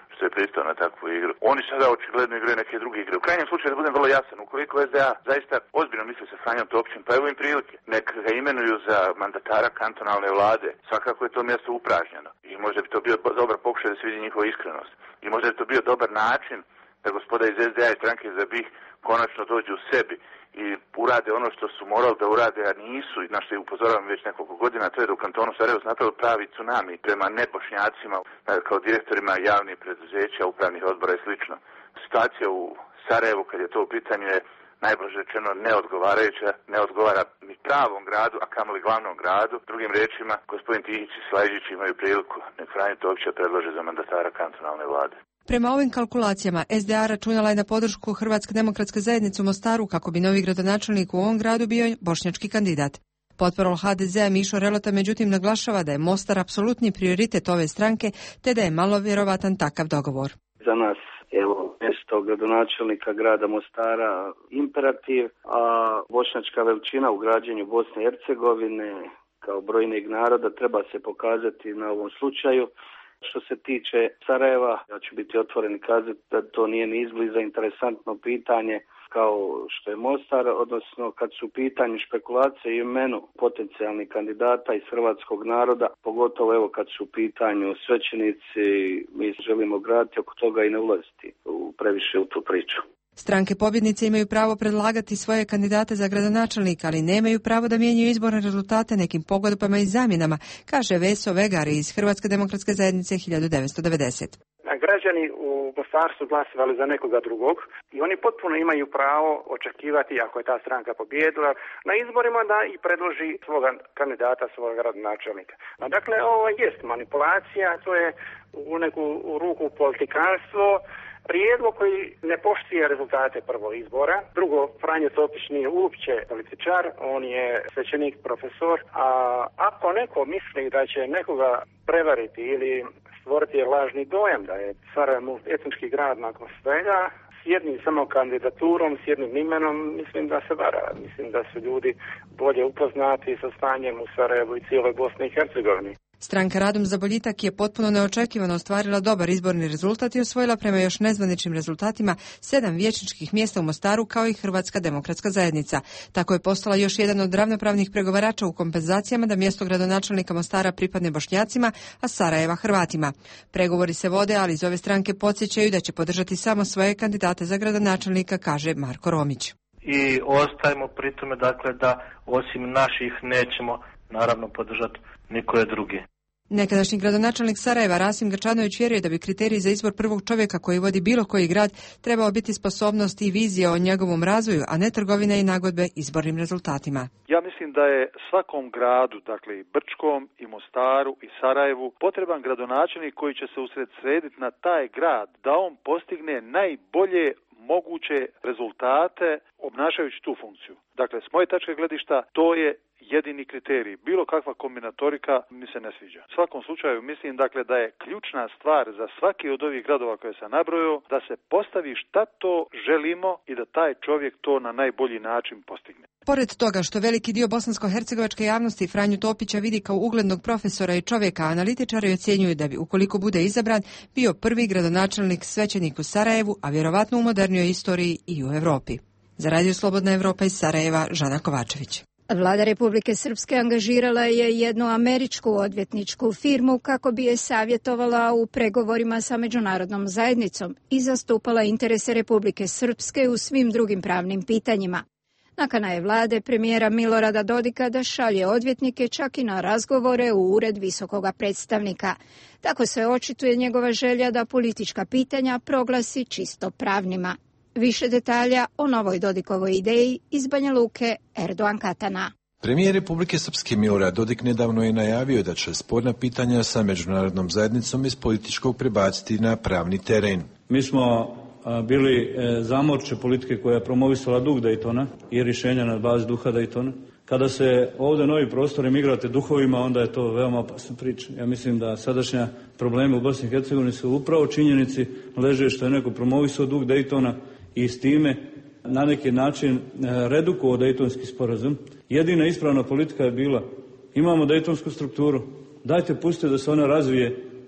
S2: što je pristao na takvu igru. Oni sada očigledno igraju neke druge igre. U krajnjem slučaju, da budem vrlo jasan, ukoliko S D A zaista ozbiljno misli sa Franjom Topićem, pa evo im prilike. Nek ga imenuju za mandatara kantonalne vlade. Svakako je to mjesto upražnjeno. I možda bi to bio dobar pokušaj da se vidi njihova iskrenost. I možda bi to bio dobar način da gospoda iz S D A i stranke za BiH konačno dođu u sebi i urade ono što su morali da urade, a nisu, i na što je upozoravam već nekoliko godina, to je da u kantonu Sarajevo napravili pravi tsunami prema nebošnjacima kao direktorima javnih preduzeća, upravnih odbora i slično. Situacija u Sarajevu, kad je to u pitanju, je najbliže rečeno neodgovarajuća, ne odgovara ni pravom gradu, a kamoli glavnom gradu. Drugim riječima, gospodin Tihić i Slajđić imaju priliku nek Franju Topića predlože za mandatara kantonalne vlade.
S26: Prema ovim kalkulacijama, S D A računala je na podršku Hrvatske demokratske zajednice u Mostaru kako bi novi gradonačelnik u ovom gradu bio bošnjački kandidat. Potporol H D Z-a Mišo Relota međutim naglašava da je Mostar apsolutni prioritet ove stranke, te da je malo vjerovatan takav dogovor.
S13: Za nas, evo, mjesto gradonačelnika grada Mostara imperativ, a bošnjačka veličina u građenju Bosne i Hercegovine kao brojnih naroda treba se pokazati na ovom slučaju. Što se tiče Sarajeva, ja ću biti otvoren i kazati da to nije ni izbliza interesantno pitanje kao što je Mostar, odnosno kad su u pitanju špekulacije i imenu potencijalnih kandidata iz hrvatskog naroda, pogotovo evo kad su u pitanju svećenici, mi želimo graditi oko toga i ne ulaziti u previše u tu priču.
S26: Stranke pobjednice imaju pravo predlagati svoje kandidate za gradonačelnika, ali nemaju pravo da mijenjaju izborne rezultate nekim pogodbama i zamjenama, kaže Veso Vegari iz Hrvatske demokratske zajednice hiljadu devetsto devedeset.
S16: Građani u Mostaru su glasovali za nekoga drugog i oni potpuno imaju pravo očekivati, ako je ta stranka pobijedila na izborima, da i predloži svoga kandidata, svoga gradonačelnika. No, dakle, ovo jest manipulacija, to je u neku ruku politikanstvo, prijedlog koji ne poštuje rezultate prvo izbora. Drugo, Franjo Topić nije uopće političar, on je svećenik, profesor, a ako neko misli da će nekoga prevariti ili stvoriti lažni dojam da je Sarajevo etnički grad nakon svega, s jednim samo kandidaturom, s jednim imenom, mislim da se vara. Mislim da su ljudi bolje upoznati sa stanjem u Sarajevu i cijeloj Bosni i Hercegovini.
S26: Stranka Radom za boljitak je potpuno neočekivano ostvarila dobar izborni rezultat i osvojila prema još nezvaničnim rezultatima sedam vijećničkih mjesta u Mostaru kao i Hrvatska demokratska zajednica. Tako je postala još jedan od ravnopravnih pregovarača u kompenzacijama da mjesto gradonačelnika Mostara pripadne Bošnjacima, a Sarajeva Hrvatima. Pregovori se vode, ali iz ove stranke podsjećaju da će podržati samo svoje kandidate za gradonačelnika, kaže Marko Romić.
S17: I ostajemo pri tome, dakle, da osim naših nećemo naravno podržati nikoje drugi.
S26: Nekadašnji gradonačelnik Sarajeva Rasim Grčanović vjeruje da bi kriterij za izbor prvog čovjeka koji vodi bilo koji grad trebao biti sposobnost i vizija o njegovom razvoju, a ne trgovine i nagodbe izbornim rezultatima.
S18: Ja mislim da je svakom gradu, dakle i Brčkom, i Mostaru, i Sarajevu, potreban gradonačelnik koji će se usredsrediti na taj grad, da on postigne najbolje moguće rezultate obnašajući tu funkciju. Dakle, s moje tačke gledišta, to je jedini kriterij. Bilo kakva kombinatorika mi se ne sviđa. U svakom slučaju mislim dakle da je ključna stvar za svaki od ovih gradova koje sam nabrojao da se postavi šta to želimo i da taj čovjek to na najbolji način postigne.
S26: Pored toga što veliki dio bosansko-hercegovačke javnosti Franju Topića vidi kao uglednog profesora i čovjeka, analitičari ocjenjuju da bi, ukoliko bude izabran, bio prvi gradonačelnik svećenik u Sarajevu, a vjerovatno u modernijoj istoriji i u Europi. Za Radio Slobodna Evropa iz Sarajeva, Žana Kovačević.
S1: Vlada Republike Srpske angažirala je jednu američku odvjetničku firmu kako bi je savjetovala u pregovorima sa međunarodnom zajednicom i zastupala interese Republike Srpske u svim drugim pravnim pitanjima. Nakana je vlade premijera Milorada Dodika da šalje odvjetnike čak i na razgovore u ured visokoga predstavnika. Tako se očituje njegova želja da politička pitanja proglasi čisto pravnima. Više detalja o novoj Dodikovoj ideji iz Banja Luke, Erdogan Katana.
S19: Premijer Republike Srpske Milorad Dodik nedavno je najavio da će sporna pitanja sa međunarodnom zajednicom iz političkog prebaciti na pravni teren.
S7: Mi smo a, bili e, zamorče politike koja je promovisala duh Daytona i rješenja na bazi duha Daytona. Kada se ovdje novi prostori migrate duhovima, onda je to veoma opasna priča. Ja mislim da sadašnja probleme u Bosni i Hercegovini su upravo činjenici leže što je neko promovisao duh Daytona i s time na neki način redukovao Daytonski sporazum. Jedina ispravna politika je bila, imamo Daytonsku strukturu, dajte pustite da se ona razvije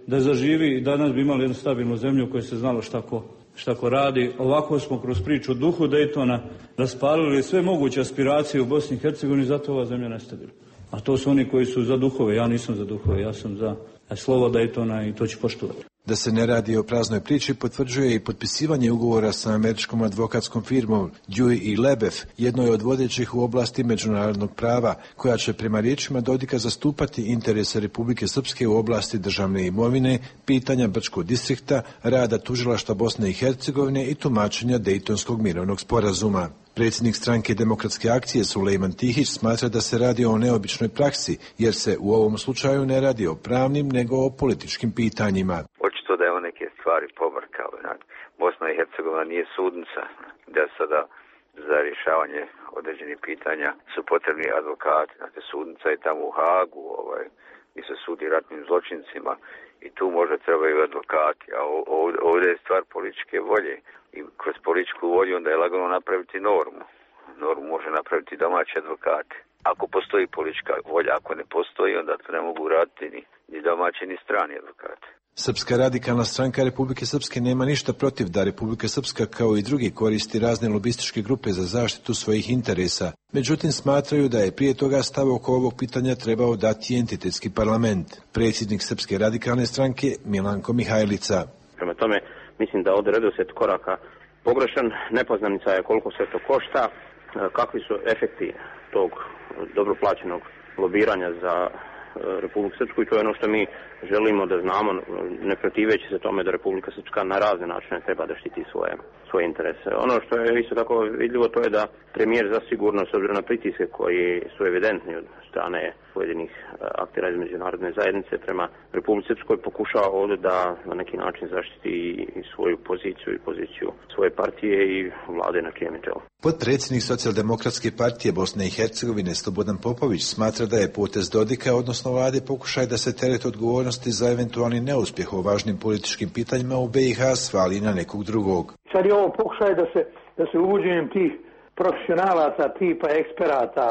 S7: da zaživi i danas bi imali jednu stabilnu zemlju u kojoj se znalo šta ko, šta ko radi. Ovako smo kroz priču o duhu Daytona raspalili sve moguće aspiracije u Bosni i Hercegovini, zato ova zemlja nestabilna. A to su oni koji su za duhove, ja nisam za duhove, ja sam za slovo Daytona i to ću poštovati.
S19: Da se ne radi o praznoj priči potvrđuje i potpisivanje ugovora sa američkom advokatskom firmom Dewey i Lebef, jednoj od vodećih u oblasti međunarodnog prava, koja će prema riječima Dodika zastupati interese Republike Srpske u oblasti državne imovine, pitanja Brčkog distrikta, rada tužilaštva Bosne i Hercegovine i tumačenja Dejtonskog mirovnog sporazuma. Predsjednik stranke Demokratske akcije Sulejman Tihić smatra da se radi o neobičnoj praksi, jer se u ovom slučaju ne radi o pravnim nego o političkim pitanjima.
S12: Očito da je on neke stvari pobrkao. Bosna i Hercegovina nije sudnica, da sada za rješavanje određenih pitanja su potrebni advokati. Znate, sudnica je tamo u Hagu, ovaj, gdje se sudi ratnim zločincima i tu možda trebaju advokati, a ovdje je stvar političke volje. I kroz političku volju onda je lagano napraviti normu. Normu može napraviti domaći advokati. Ako postoji politička volja, ako ne postoji, onda to ne mogu raditi ni, ni domaći ni strani advokati.
S19: Srpska radikalna stranka Republike Srpske nema ništa protiv da Republika Srpska kao i drugi koristi razne lobističke grupe za zaštitu svojih interesa. Međutim, smatraju da je prije toga stav oko ovog pitanja trebao dati entitetski parlament. Predsjednik Srpske radikalne stranke Milanko Mihajlica.
S3: Prema tome, mislim da ovdje redoslijed koraka pogrešan, nepoznanica je koliko sve to košta, kakvi su efekti tog dobro plaćenog lobiranja za Republiku Srpsku i to je ono što mi želimo da znamo, ne protiveći se tome da Republika Srpska na razne načine treba da štiti svoje, svoje interese. Ono što je isto tako vidljivo to je da premijer zasigurno, s obzirom na pritiske koji su evidentni od strane pojedinih aktera iz međunarodne zajednice prema Republici Srpskoj, pokušava ovdje da na neki način zaštiti i svoju poziciju i poziciju svoje partije i vlade na čijem je čelu.
S19: Potpredsjednik Socijaldemokratske partije Bosne i Hercegovine Slobodan Popović smatra da je potez Dodika, odnosno vlade, pokušaj da se teret odgovornosti za eventualni neuspjeh u važnim političkim pitanjima u B i H svali na nekog drugog.
S4: Sad je ovo pokušaj da se, da se uvođenjem tih profesionalaca, tipa eksperata,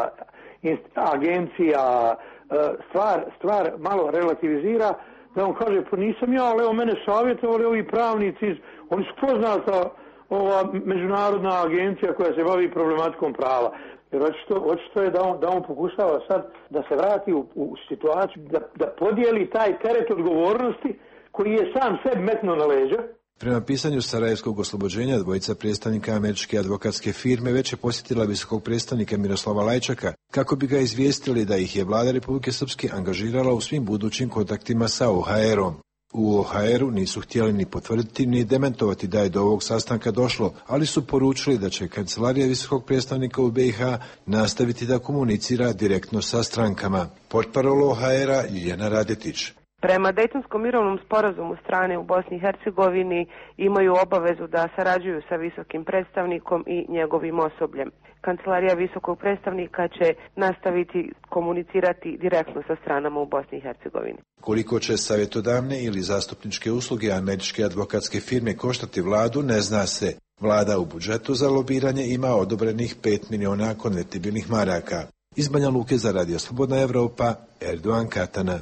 S4: agencija, stvar, stvar malo relativizira, da on kaže, pa nisam ja, ali evo mene savjetovali ovi pravnici, oni su poznata ova međunarodna agencija koja se bavi problematikom prava. Jer očito, očito je da on, da on pokušava sad da se vrati u, u situaciju, da, da podijeli taj teret odgovornosti koji je sam sebi metnuo na leđa.
S19: Prema pisanju Sarajevskog oslobođenja, dvojica predstavnika američke advokatske firme već je posjetila visokog predstavnika Miroslava Lajčaka kako bi ga izvijestili da ih je vlada Republike Srpske angažirala u svim budućim kontaktima sa O H R-om. U O H R-u nisu htjeli ni potvrditi ni dementovati da je do ovog sastanka došlo, ali su poručili da će kancelarija visokog predstavnika u B i H nastaviti da komunicira direktno sa strankama. Portparol O H R-a Ljiljana Radetić.
S14: Prema Dejtonskom mirovnom sporazumu strane u Bosni i Hercegovini imaju obavezu da sarađuju sa visokim predstavnikom i njegovim osobljem. Kancelarija visokog predstavnika će nastaviti komunicirati direktno sa stranama u Bosni i Hercegovini.
S19: Koliko će savjetodavne ili zastupničke usluge američke advokatske firme koštati vladu, ne zna se. Vlada u budžetu za lobiranje ima odobrenih pet miliona konvertibilnih maraka. Iz Banja Luke za Radio Slobodna Evropa, Erdogan Katana.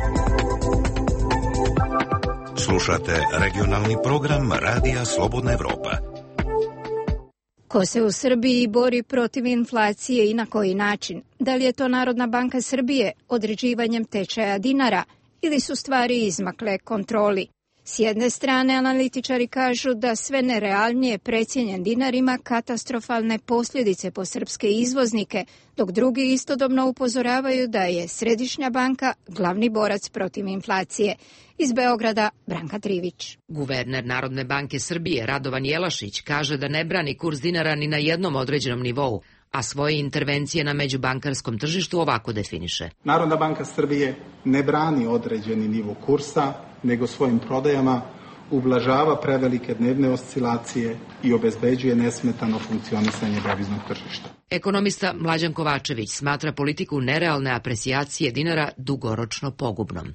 S20: Slušate regionalni program Radija Slobodna Evropa.
S1: Ko se u Srbiji bori protiv inflacije i na koji način? Da li je to Narodna banka Srbije određivanjem tečaja dinara ili su stvari izmakle kontroli? S jedne strane, analitičari kažu da sve nerealnije precijenjen dinar ima katastrofalne posljedice po srpske izvoznike, dok drugi istodobno upozoravaju da je Središnja banka glavni borac protiv inflacije. Iz Beograda, Branka Trivić.
S21: Guverner Narodne banke Srbije Radovan Jelašić kaže da ne brani kurs dinara ni na jednom određenom nivou, a svoje intervencije na međubankarskom tržištu ovako definiše.
S22: Narodna banka Srbije ne brani određeni nivo kursa, nego svojim prodajama ublažava prevelike dnevne oscilacije i obezbeđuje nesmetano funkcionisanje deviznog tržišta.
S21: Ekonomista Mlađan Kovačević smatra politiku nerealne aprecijacije dinara dugoročno pogubnom.
S23: Ono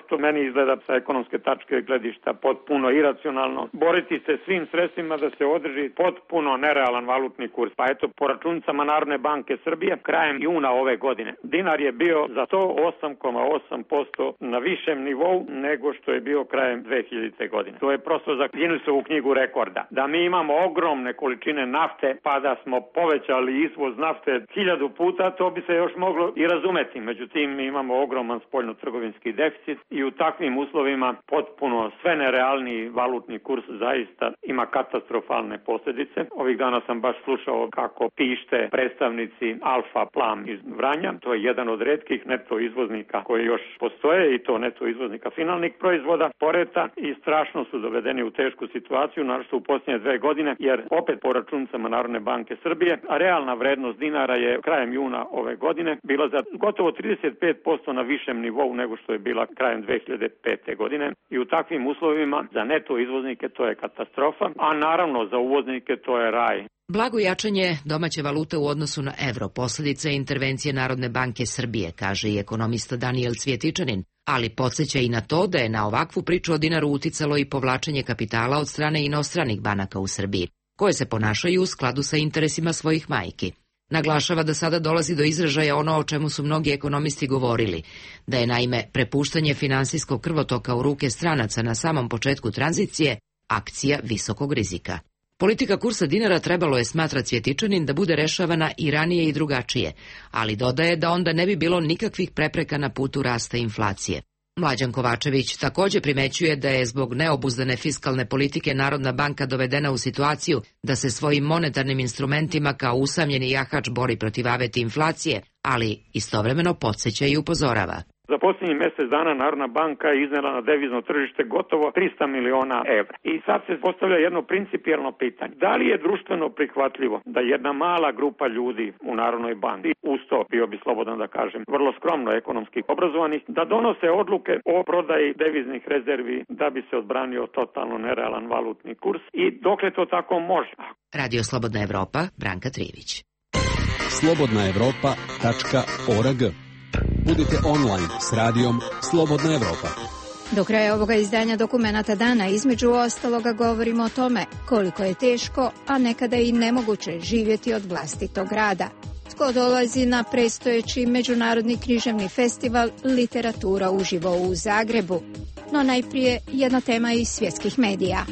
S5: što meni izgleda sa ekonomske tačke gledišta potpuno iracionalno, boriti se svim sredstvima da se održi potpuno nerealan valutni kurs. Pa eto, po računicama Narodne banke Srbije, krajem juna ove godine, dinar je bio za sto osam zarez osam posto na višem nivou nego što je bio krajem dve hiljadite. godine. To je prosto za Guinnessovu knjigu rekorda. Da mi imamo ogromne količine nafte, pa da smo povećali izvoz nafte hiljadu puta, to bi se još moglo i razumeti. Međutim, mi imamo ogroman spoljno-trgovinski deficit i u takvim uslovima potpuno sve nerealniji valutni kurs zaista ima katastrofalne posljedice. Ovih dana sam baš slušao kako pište predstavnici Alfa Plam iz Vranja. To je jedan od retkih neto izvoznika koji još postoje i to neto izvoznika finalnih proizvoda poreta i strašno su dovedeni u tešku situaciju, naročito u posljednje dve godine, jer opet po računicama Narodne banke Srbije, a realna vrednost dinara je krajem juna ove godine bila za gotovo trideset pet posto na višem nivou nego što je bila krajem dve hiljadite pete. godine i u takvim uslovima za neto izvoznike to je katastrofa, a naravno za uvoznike to je raj.
S21: Blago jačanje domaće valute u odnosu na evro posljedica je intervencije Narodne banke Srbije, kaže i ekonomista Danijel Cvjetičanin, ali podsjeća i na to da je na ovakvu priču o dinaru uticalo i povlačenje kapitala od strane inostranih banaka u Srbiji, koje se ponašaju u skladu sa interesima svojih majki. Naglašava da sada dolazi do izražaja ono o čemu su mnogi ekonomisti govorili, da je naime prepuštanje finansijskog krvotoka u ruke stranaca na samom početku tranzicije akcija visokog rizika. Politika kursa dinara trebalo je, smatra Cvjetičanin, da bude rešavana i ranije i drugačije, ali dodaje da onda ne bi bilo nikakvih prepreka na putu rasta inflacije. Mlađan Kovačević također primećuje da je zbog neobuzdane fiskalne politike Narodna banka dovedena u situaciju da se svojim monetarnim instrumentima kao usamljeni jahač bori protiv aveti inflacije, ali istovremeno podsjeća i upozorava.
S5: Za posljednjih mjesec dana Narodna banka je iznijela na devizno tržište gotovo trista miliona evra. I sad se postavlja jedno principijelno pitanje. Da li je društveno prihvatljivo da jedna mala grupa ljudi u Narodnoj banci, uz to bio bi slobodan da kažem, vrlo skromno ekonomski obrazovanih, da donose odluke o prodaji deviznih rezervi da bi se odbranio totalno nerealan valutni kurs i dokle to tako može?
S21: Radio Slobodna Evropa, Branka Trivić.
S6: slobodna evropa tačka org. Budite online s radijom Slobodna Evropa.
S1: Do kraja ovoga izdanja Dokumenata dana između ostaloga govorimo o tome koliko je teško, a nekada i nemoguće živjeti od vlastitog rada. Tko dolazi na predstojeći Međunarodni književni festival Literatura uživo u Zagrebu. No najprije jedna tema iz svjetskih medija.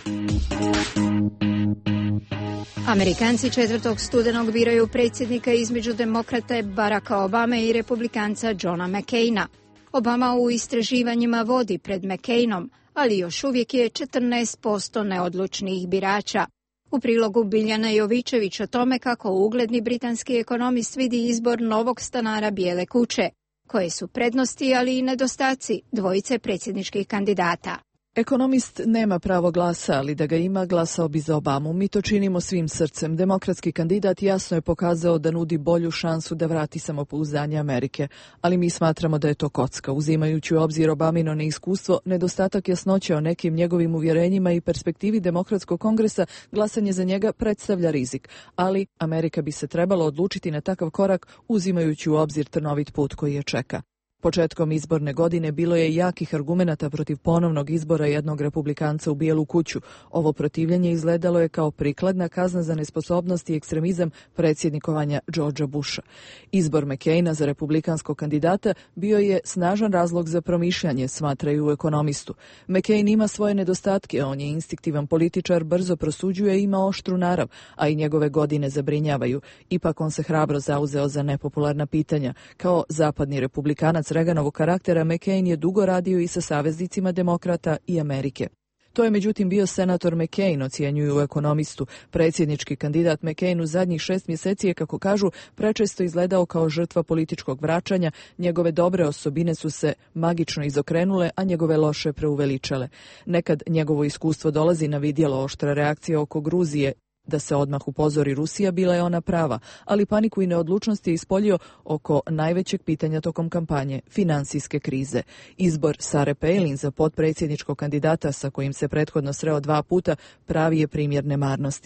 S1: Amerikanci četvrtog studenog biraju predsjednika između demokrata Baracka Obame i republikanca Johna McCaina. Obama u istraživanjima vodi pred McCainom, ali još uvijek je četrnaest posto neodlučnih birača. U prilogu Biljana Jovičević o tome kako ugledni britanski ekonomist vidi izbor novog stanara Bijele kuće, koje su prednosti, ali i nedostaci dvojice predsjedničkih kandidata.
S8: Ekonomist nema pravo glasa, ali da ga ima, glasao bi za Obamu. Mi to činimo svim srcem. Demokratski kandidat jasno je pokazao da nudi bolju šansu da vrati samopouzdanje Amerike, ali mi smatramo da je to kocka. Uzimajući u obzir Obamino neiskustvo, nedostatak jasnoće o nekim njegovim uvjerenjima i perspektivi Demokratskog kongresa, glasanje za njega predstavlja rizik. Ali Amerika bi se trebala odlučiti na takav korak uzimajući u obzir trnovit put koji je čeka. Početkom izborne godine bilo je jakih argumenata protiv ponovnog izbora jednog republikanca u Bijelu kuću. Ovo protivljenje izgledalo je kao prikladna kazna za nesposobnost i ekstremizam predsjednikovanja Georgea Busha. Izbor McCaina za republikanskog kandidata bio je snažan razlog za promišljanje, smatraju u Ekonomistu. McCain ima svoje nedostatke, on je instinktivan političar, brzo prosuđuje i ima oštru narav, a i njegove godine zabrinjavaju. Ipak on se hrabro zauzeo za nepopularna pitanja. Kao zapadni republikanac Reaganovog karaktera, McCain je dugo radio i sa saveznicima demokrata i Amerike. To je međutim bio senator McCain, ocjenjuju u Ekonomistu. Predsjednički kandidat McCain u zadnjih šest mjeseci je, kako kažu, prečesto izgledao kao žrtva političkog vraćanja. Njegove dobre osobine su se magično izokrenule, a njegove loše preuveličale. Nekad njegovo iskustvo dolazi na vidjelo. Oštra reakcija oko Gruzije, da se odmah upozori Rusija, bila je ona prava, ali paniku i neodlučnost je ispoljio oko najvećeg pitanja tokom kampanje, finansijske krize. Izbor Sarah Palin za potpredsjedničkog kandidata, sa kojim se prethodno sreo dva puta, pravi je primjer nemarnosti.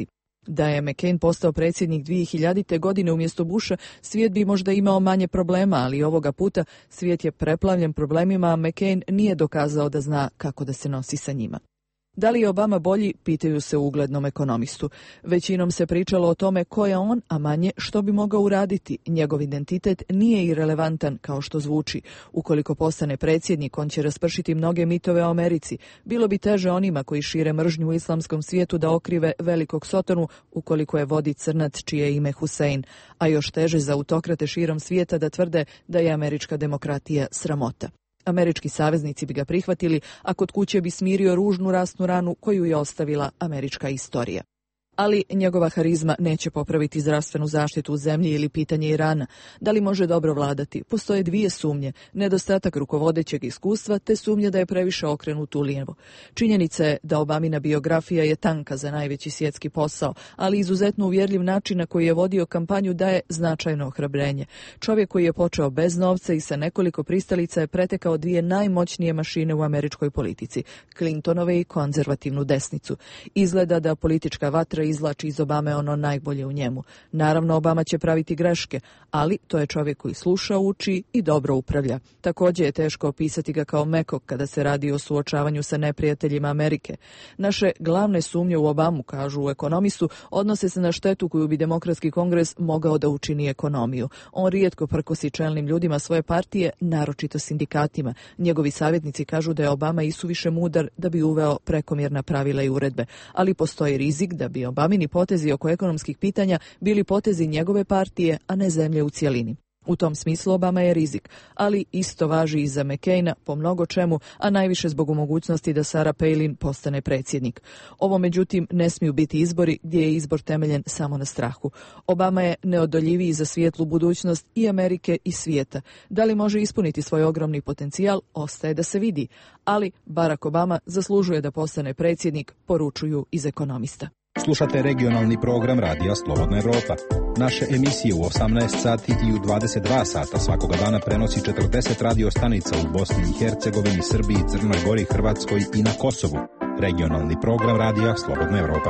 S8: Da je McCain postao predsjednik dvije hiljadite. godine umjesto Busha, svijet bi možda imao manje problema, ali ovoga puta svijet je preplavljen problemima, a McCain nije dokazao da zna kako da se nosi sa njima. Da li je Obama bolji, pitaju se uglednom ekonomistu. Većinom se pričalo o tome ko je on, a manje što bi mogao uraditi. Njegov identitet nije irelevantan kao što zvuči. Ukoliko postane predsjednik, on će raspršiti mnoge mitove o Americi. Bilo bi teže onima koji šire mržnju u islamskom svijetu da okrive velikog Sotonu ukoliko je vodi crnac čije ime Husein, a još teže za autokrate širom svijeta da tvrde da je američka demokratija sramota. Američki saveznici bi ga prihvatili, a kod kuće bi smirio ružnu rasnu ranu koju je ostavila američka istorija. Ali njegova harizma neće popraviti zdravstvenu zaštitu u zemlji ili pitanje Irana. Da li može dobro vladati? Postoje dvije sumnje, nedostatak rukovodećeg iskustva te sumnje da je previše okrenut u lijevo. Činjenica je da Obamina biografija je tanka za najveći svjetski posao, ali izuzetno uvjerljiv način na koji je vodio kampanju daje značajno ohrabrenje. Čovjek koji je počeo bez novca i sa nekoliko pristalica je pretekao dvije najmoćnije mašine u američkoj politici, Clintonove i konzervativnu desnicu. Izgleda da politička vatra izvlači iz Obame ono najbolje u njemu. Naravno, Obama će praviti greške, ali to je čovjek koji sluša, uči i dobro upravlja. Također je teško opisati ga kao mekog kada se radi o suočavanju sa neprijateljima Amerike. Naše glavne sumnje u Obamu, kažu u Ekonomistu, odnose se na štetu koju bi Demokratski kongres mogao da učini ekonomiju. On rijetko prkosi čelnim ljudima svoje partije, naročito sindikatima. Njegovi savjetnici kažu da je Obama isuviše mudar da bi uveo prekomjerna pravila i uredbe, ali postoji rizik da bi Obamini potezi oko ekonomskih pitanja bili potezi njegove partije, a ne zemlje u cjelini. U tom smislu Obama je rizik, ali isto važi i za McCaina po mnogo čemu, a najviše zbog mogućnosti da Sarah Palin postane predsjednik. Ovo međutim ne smiju biti izbori gdje je izbor temeljen samo na strahu. Obama je neodoljiviji za svijetlu budućnost i Amerike i svijeta. Da li može ispuniti svoj ogromni potencijal, ostaje da se vidi, ali Barack Obama zaslužuje da postane predsjednik, poručuju iz Ekonomista.
S9: Slušate regionalni program Radija Slobodna Evropa. Naše emisije u osamnaest sati i u dvadeset dva sata svakoga dana prenosi četrdeset radio stanica u Bosni i Hercegovini, Srbiji, Crnoj Gori, Hrvatskoj i na Kosovu. Regionalni program Radija Slobodna Evropa.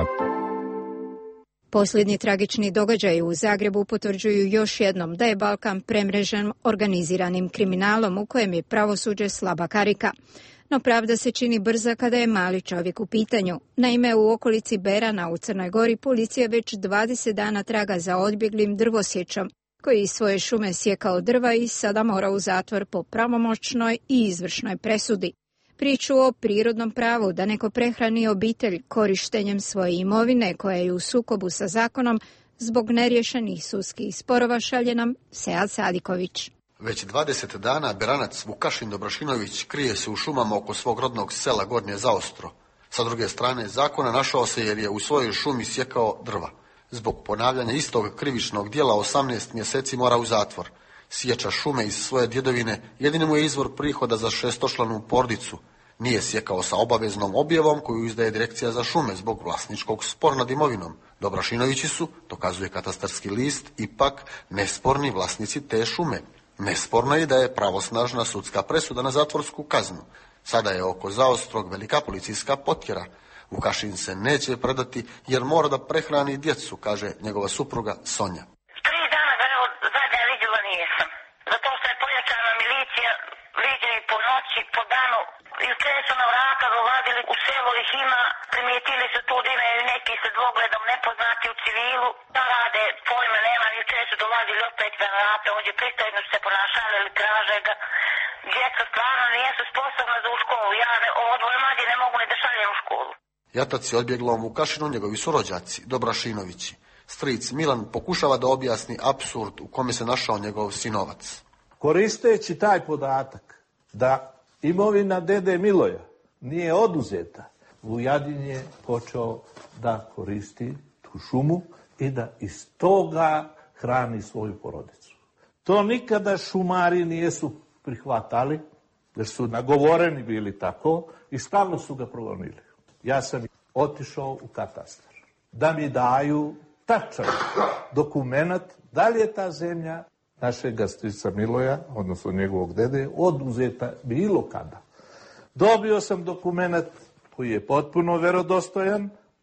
S1: Posljednji tragični događaji u Zagrebu potvrđuju još jednom da je Balkan premrežen organiziranim kriminalom u kojem je pravosuđe slaba karika. No pravda se čini brza kada je mali čovjek u pitanju. Naime, u okolici Berana u Crnoj Gori policija već dvadeset dana traga za odbjeglim drvosječom, koji iz svoje šume sjekao drva i sada mora u zatvor po pravomoćnoj i izvršnoj presudi. Priču o prirodnom pravu da neko prehrani obitelj korištenjem svoje imovine koja je u sukobu sa zakonom zbog neriješenih sudskih sporova šalje nam Sead Sadiković.
S10: Već dvadeset dana Beranac Vukašin Dobrašinović krije se u šumama oko svog rodnog sela Gornje Zaostro. Sa druge strane zakona našao se jer je u svojoj šumi sjekao drva. Zbog ponavljanja istog krivičnog djela osamnaest mjeseci mora u zatvor. Sječa šume iz svoje djedovine jedini mu je izvor prihoda za šestočlanu porodicu. Nije sjekao sa obaveznom objavom koju izdaje Direkcija za šume zbog vlasničkog spora nad imovinom. Dobrašinovići su, dokazuje katastarski list, ipak nesporni vlasnici te šume. Nesporno je da je pravosnažna sudska presuda na zatvorsku kaznu. Sada je oko Zaostrog velika policijska potjera. Vukašin se neće predati jer mora da prehrani djecu, kaže njegova supruga Sonja.
S11: Tri dana ga evo zadnja vidjela nisam. Zato što je pojačana milicija, viđeni po noći, po danu. I često na vrata dolazili u selo ih ima, primijetili su tu da imaju neki sa dvogledom nepoznati u civilu. Da rade, pojma nema, i često dolazili opet na vrata, ovdje pristojno se ponašali ili traže ga. Djeca stvarno nijesu sposobna za u školu, ja ne, ovo dvoje mlađe ne mogu ni da šaljem u školu.
S10: Jatac je odbjeglom Vukašinu njegovi su rođaci, Dobrašinovići. Stric Milan pokušava da objasni apsurd u kome se našao njegov sinovac.
S15: Koristeći taj podatak da imovina dede Miloja nije oduzeta, Vujadin je počeo da koristi tu šumu i da iz toga hrani svoju porodicu. To nikada šumari nijesu prihvatali, jer su nagovoreni bili tako i stalno su ga progonili. Ja sam otišao u katastar da mi daju tačan dokument da li je ta zemlja našeg strica Miloja, odnosno njegovog dede, oduzeta bilo kada. Dobio sam dokument koji je potpuno verodostojan,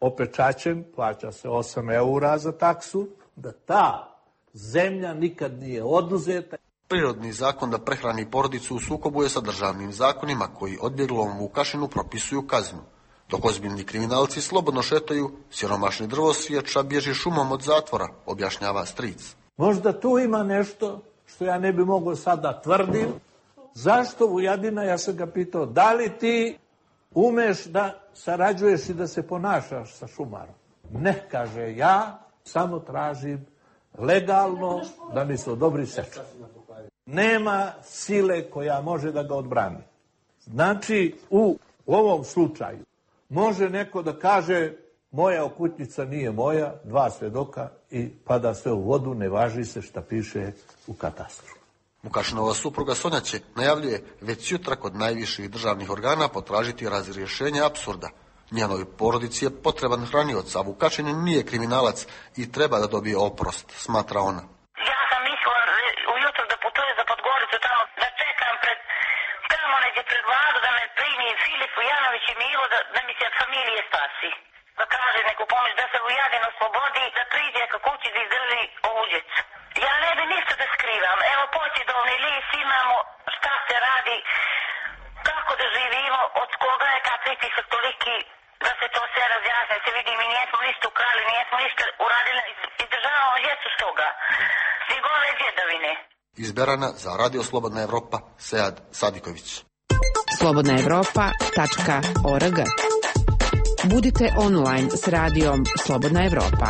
S15: opečaćen, plaća se osam eura za taksu, da ta zemlja nikad nije oduzeta.
S10: Prirodni zakon da prehrani porodicu u sukobu je sa državnim zakonima koji odbjeglom Vukašinu propisuju kaznu. Dok ozbiljni kriminalci slobodno šetaju, siromašni drvosječa bježi šumom od zatvora, objašnjava stric.
S15: Možda tu ima nešto što ja ne bi mogao sada tvrdim. Zašto Vujadina, ja sam ga pitao, da li ti umeš da sarađuješ i da se ponašaš sa šumarom? Ne, kaže, ja samo tražim legalno da mi se odobri seča. Nema sile koja može da ga odbrani. Znači, u ovom slučaju može neko da kaže moja okutnica nije moja, dva svedoka i pada sve u vodu, ne važi se šta piše u katastru.
S10: Vukašinova supruga Sonja će, najavljuje, već sutra kod najviših državnih organa potražiti razrješenje apsurda. Njenoj porodici je potreban hranioc, a Vukašinin nije kriminalac i treba da dobije oprost, smatra ona.
S11: Ja sam mislila ujutro da putuje za Podgoricu tamo, da čekam pred, tamo neđe pred vladu, da me primi Filip Vujanović i Milo, da, da mi se od familije spasi. Da traže neku pomoć, da se Vujadin oslobodi, da priđe ka kući da izdrži ovu djecu. Ja ne bi ništa da skrivam. Evo početovni list imamo, šta se radi, kako da živimo, od koga je ta pritisak toliki, da se to sve razjasne, se vidi, mi nijesmo ništa ukrali, nijesmo ništa uradili, izdržavamo djecu s toga. Njegove djedovine.
S10: Izberana za Radio Slobodna Evropa, Sead Sadiković.
S21: slobodna evropa tačka org. Budite online s radijom Slobodna Evropa.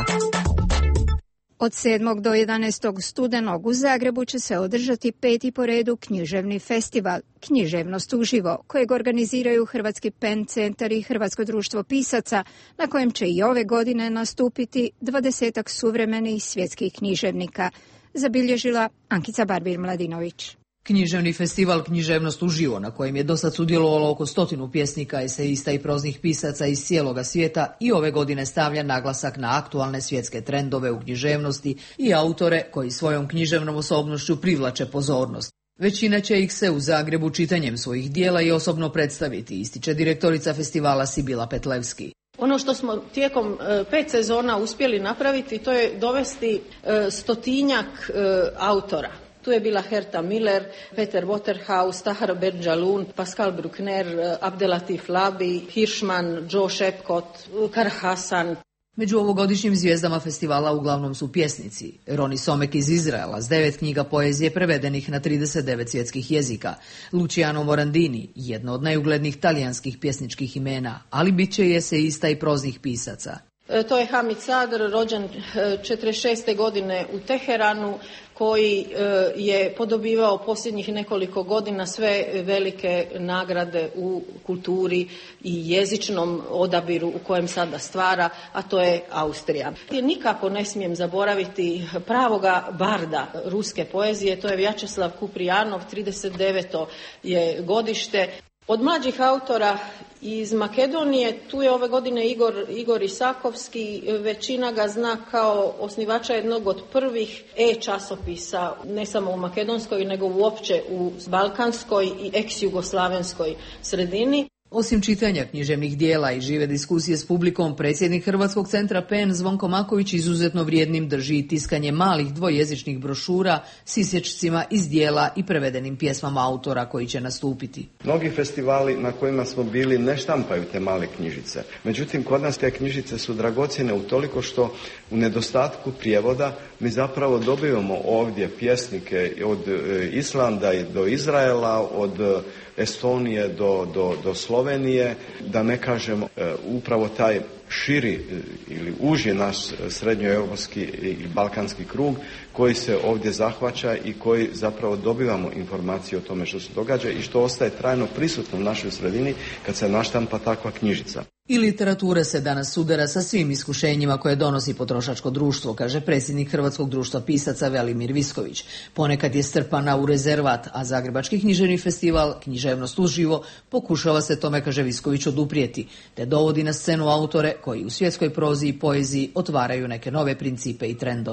S1: Od sedmog do jedanaestog studenog u Zagrebu će se održati peti po redu književni festival Književnost uživo, kojeg organiziraju Hrvatski pen centar i Hrvatsko društvo pisaca, na kojem će i ove godine nastupiti dvadesetak suvremenih svjetskih književnika, zabilježila Ankica Barbir-Mladinović.
S2: Književni festival Književnost uživo, na kojem je dosad sudjelovalo oko stotinu pjesnika, eseista i proznih pisaca iz cijeloga svijeta, i ove godine stavlja naglasak na aktualne svjetske trendove u književnosti i autore koji svojom književnom osobnošću privlače pozornost. Većina će ih se u Zagrebu čitanjem svojih dijela i osobno predstaviti, ističe direktorica festivala Sibila Petlevski.
S13: Ono što smo tijekom pet sezona uspjeli napraviti, to je dovesti stotinjak autora. Tu je bila Herta Miller, Peter Waterhouse, Tahar Berdjalun, Pascal Bruckner, Abdelatif Labi, Hirschman, Joe Shepcott, Kar Hassan.
S2: Među ovogodišnjim zvijezdama festivala uglavnom su pjesnici. Roni Somek iz Izraela s devet knjiga poezije prevedenih na trideset devet svjetskih jezika. Luciano Morandini, jedno od najuglednijih talijanskih pjesničkih imena, ali bit će i eseista i proznih pisaca.
S13: To je Hamid Sadr, rođen četrdeset šeste godine u Teheranu, koji je podobivao posljednjih nekoliko godina sve velike nagrade u kulturi i jezičnom odabiru u kojem sada stvara, a to je Austrija. Nikako ne smijem zaboraviti pravoga barda ruske poezije, to je Vjačeslav Kuprijanov, trideset deveto je godište. Od mlađih autora iz Makedonije, tu je ove godine Igor, Igor Isakovski, većina ga zna kao osnivača jednog od prvih e-časopisa, ne samo u makedonskoj, nego uopće u balkanskoj i ex-jugoslavenskoj sredini.
S2: Osim čitanja književnih dijela i žive diskusije s publikom, predsjednik Hrvatskog centra P E N Zvonko Maković izuzetno vrijednim drži i tiskanje malih dvojezičnih brošura s isječcima iz dijela i prevedenim pjesmama autora koji će nastupiti.
S16: Mnogi festivali na kojima smo bili ne štampaju te male knjižice. Međutim, kod nas te knjižice su dragocjene utoliko što u nedostatku prijevoda mi zapravo dobivamo ovdje pjesnike od Islanda do Izraela, od Estonije do, do, do Slovenije, da ne kažem upravo taj širi ili uži naš srednjoeuropski i balkanski krug koji se ovdje zahvaća i koji zapravo dobivamo informacije o tome što se događa i što ostaje trajno prisutno u našoj sredini kad se naštampa takva knjižica.
S2: I literatura se danas sudara sa svim iskušenjima koje donosi potrošačko društvo, kaže predsjednik Hrvatskog društva pisaca Velimir Visković. Ponekad je strpana u rezervat, a Zagrebački književni festival Književnost uživo pokušava se tome, kaže Visković, oduprijeti, te dovodi na scenu autore koji u svjetskoj prozi i poeziji otvaraju neke nove principe i trendove.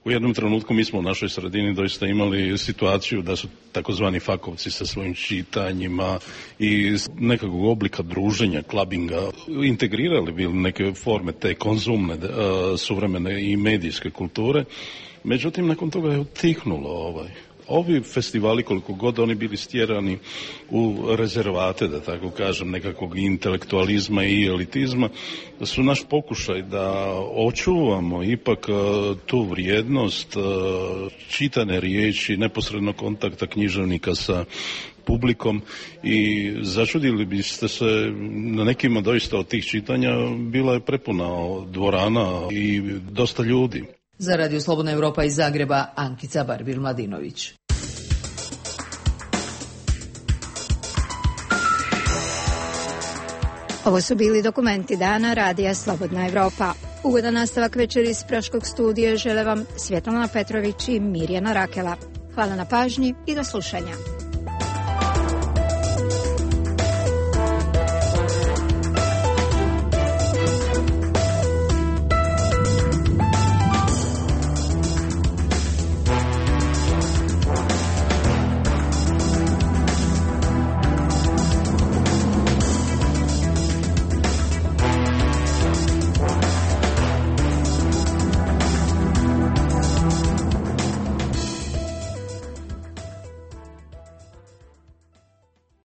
S17: U jednom trenutku mi smo u našoj sredini doista imali situaciju da su takozvani fakovci sa svojim čitanjima i nekakvog oblika druženja, klabinga, integrirali bili neke forme te konzumne, suvremene i medijske kulture. Međutim, nakon toga je utihnulo ovaj. Ovi festivali, koliko god oni bili stjerani u rezervate, da tako kažem, nekakvog intelektualizma i elitizma, su naš pokušaj da očuvamo ipak tu vrijednost čitane riječi, neposrednog kontakta književnika sa publikom i začudili biste se, na nekima doista od tih čitanja bila je prepuna dvorana i dosta ljudi.
S2: Za Radio Slobodna Evropa iz Zagreba, Ankica Barbir-Mladinović.
S1: Ovo su bili dokumenti dana Radija Slobodna Evropa. Ugodan nastavak večeri iz Praškog studija žele vam Svjetlana Petrović i Mirjana Rakela. Hvala na pažnji i do slušanja.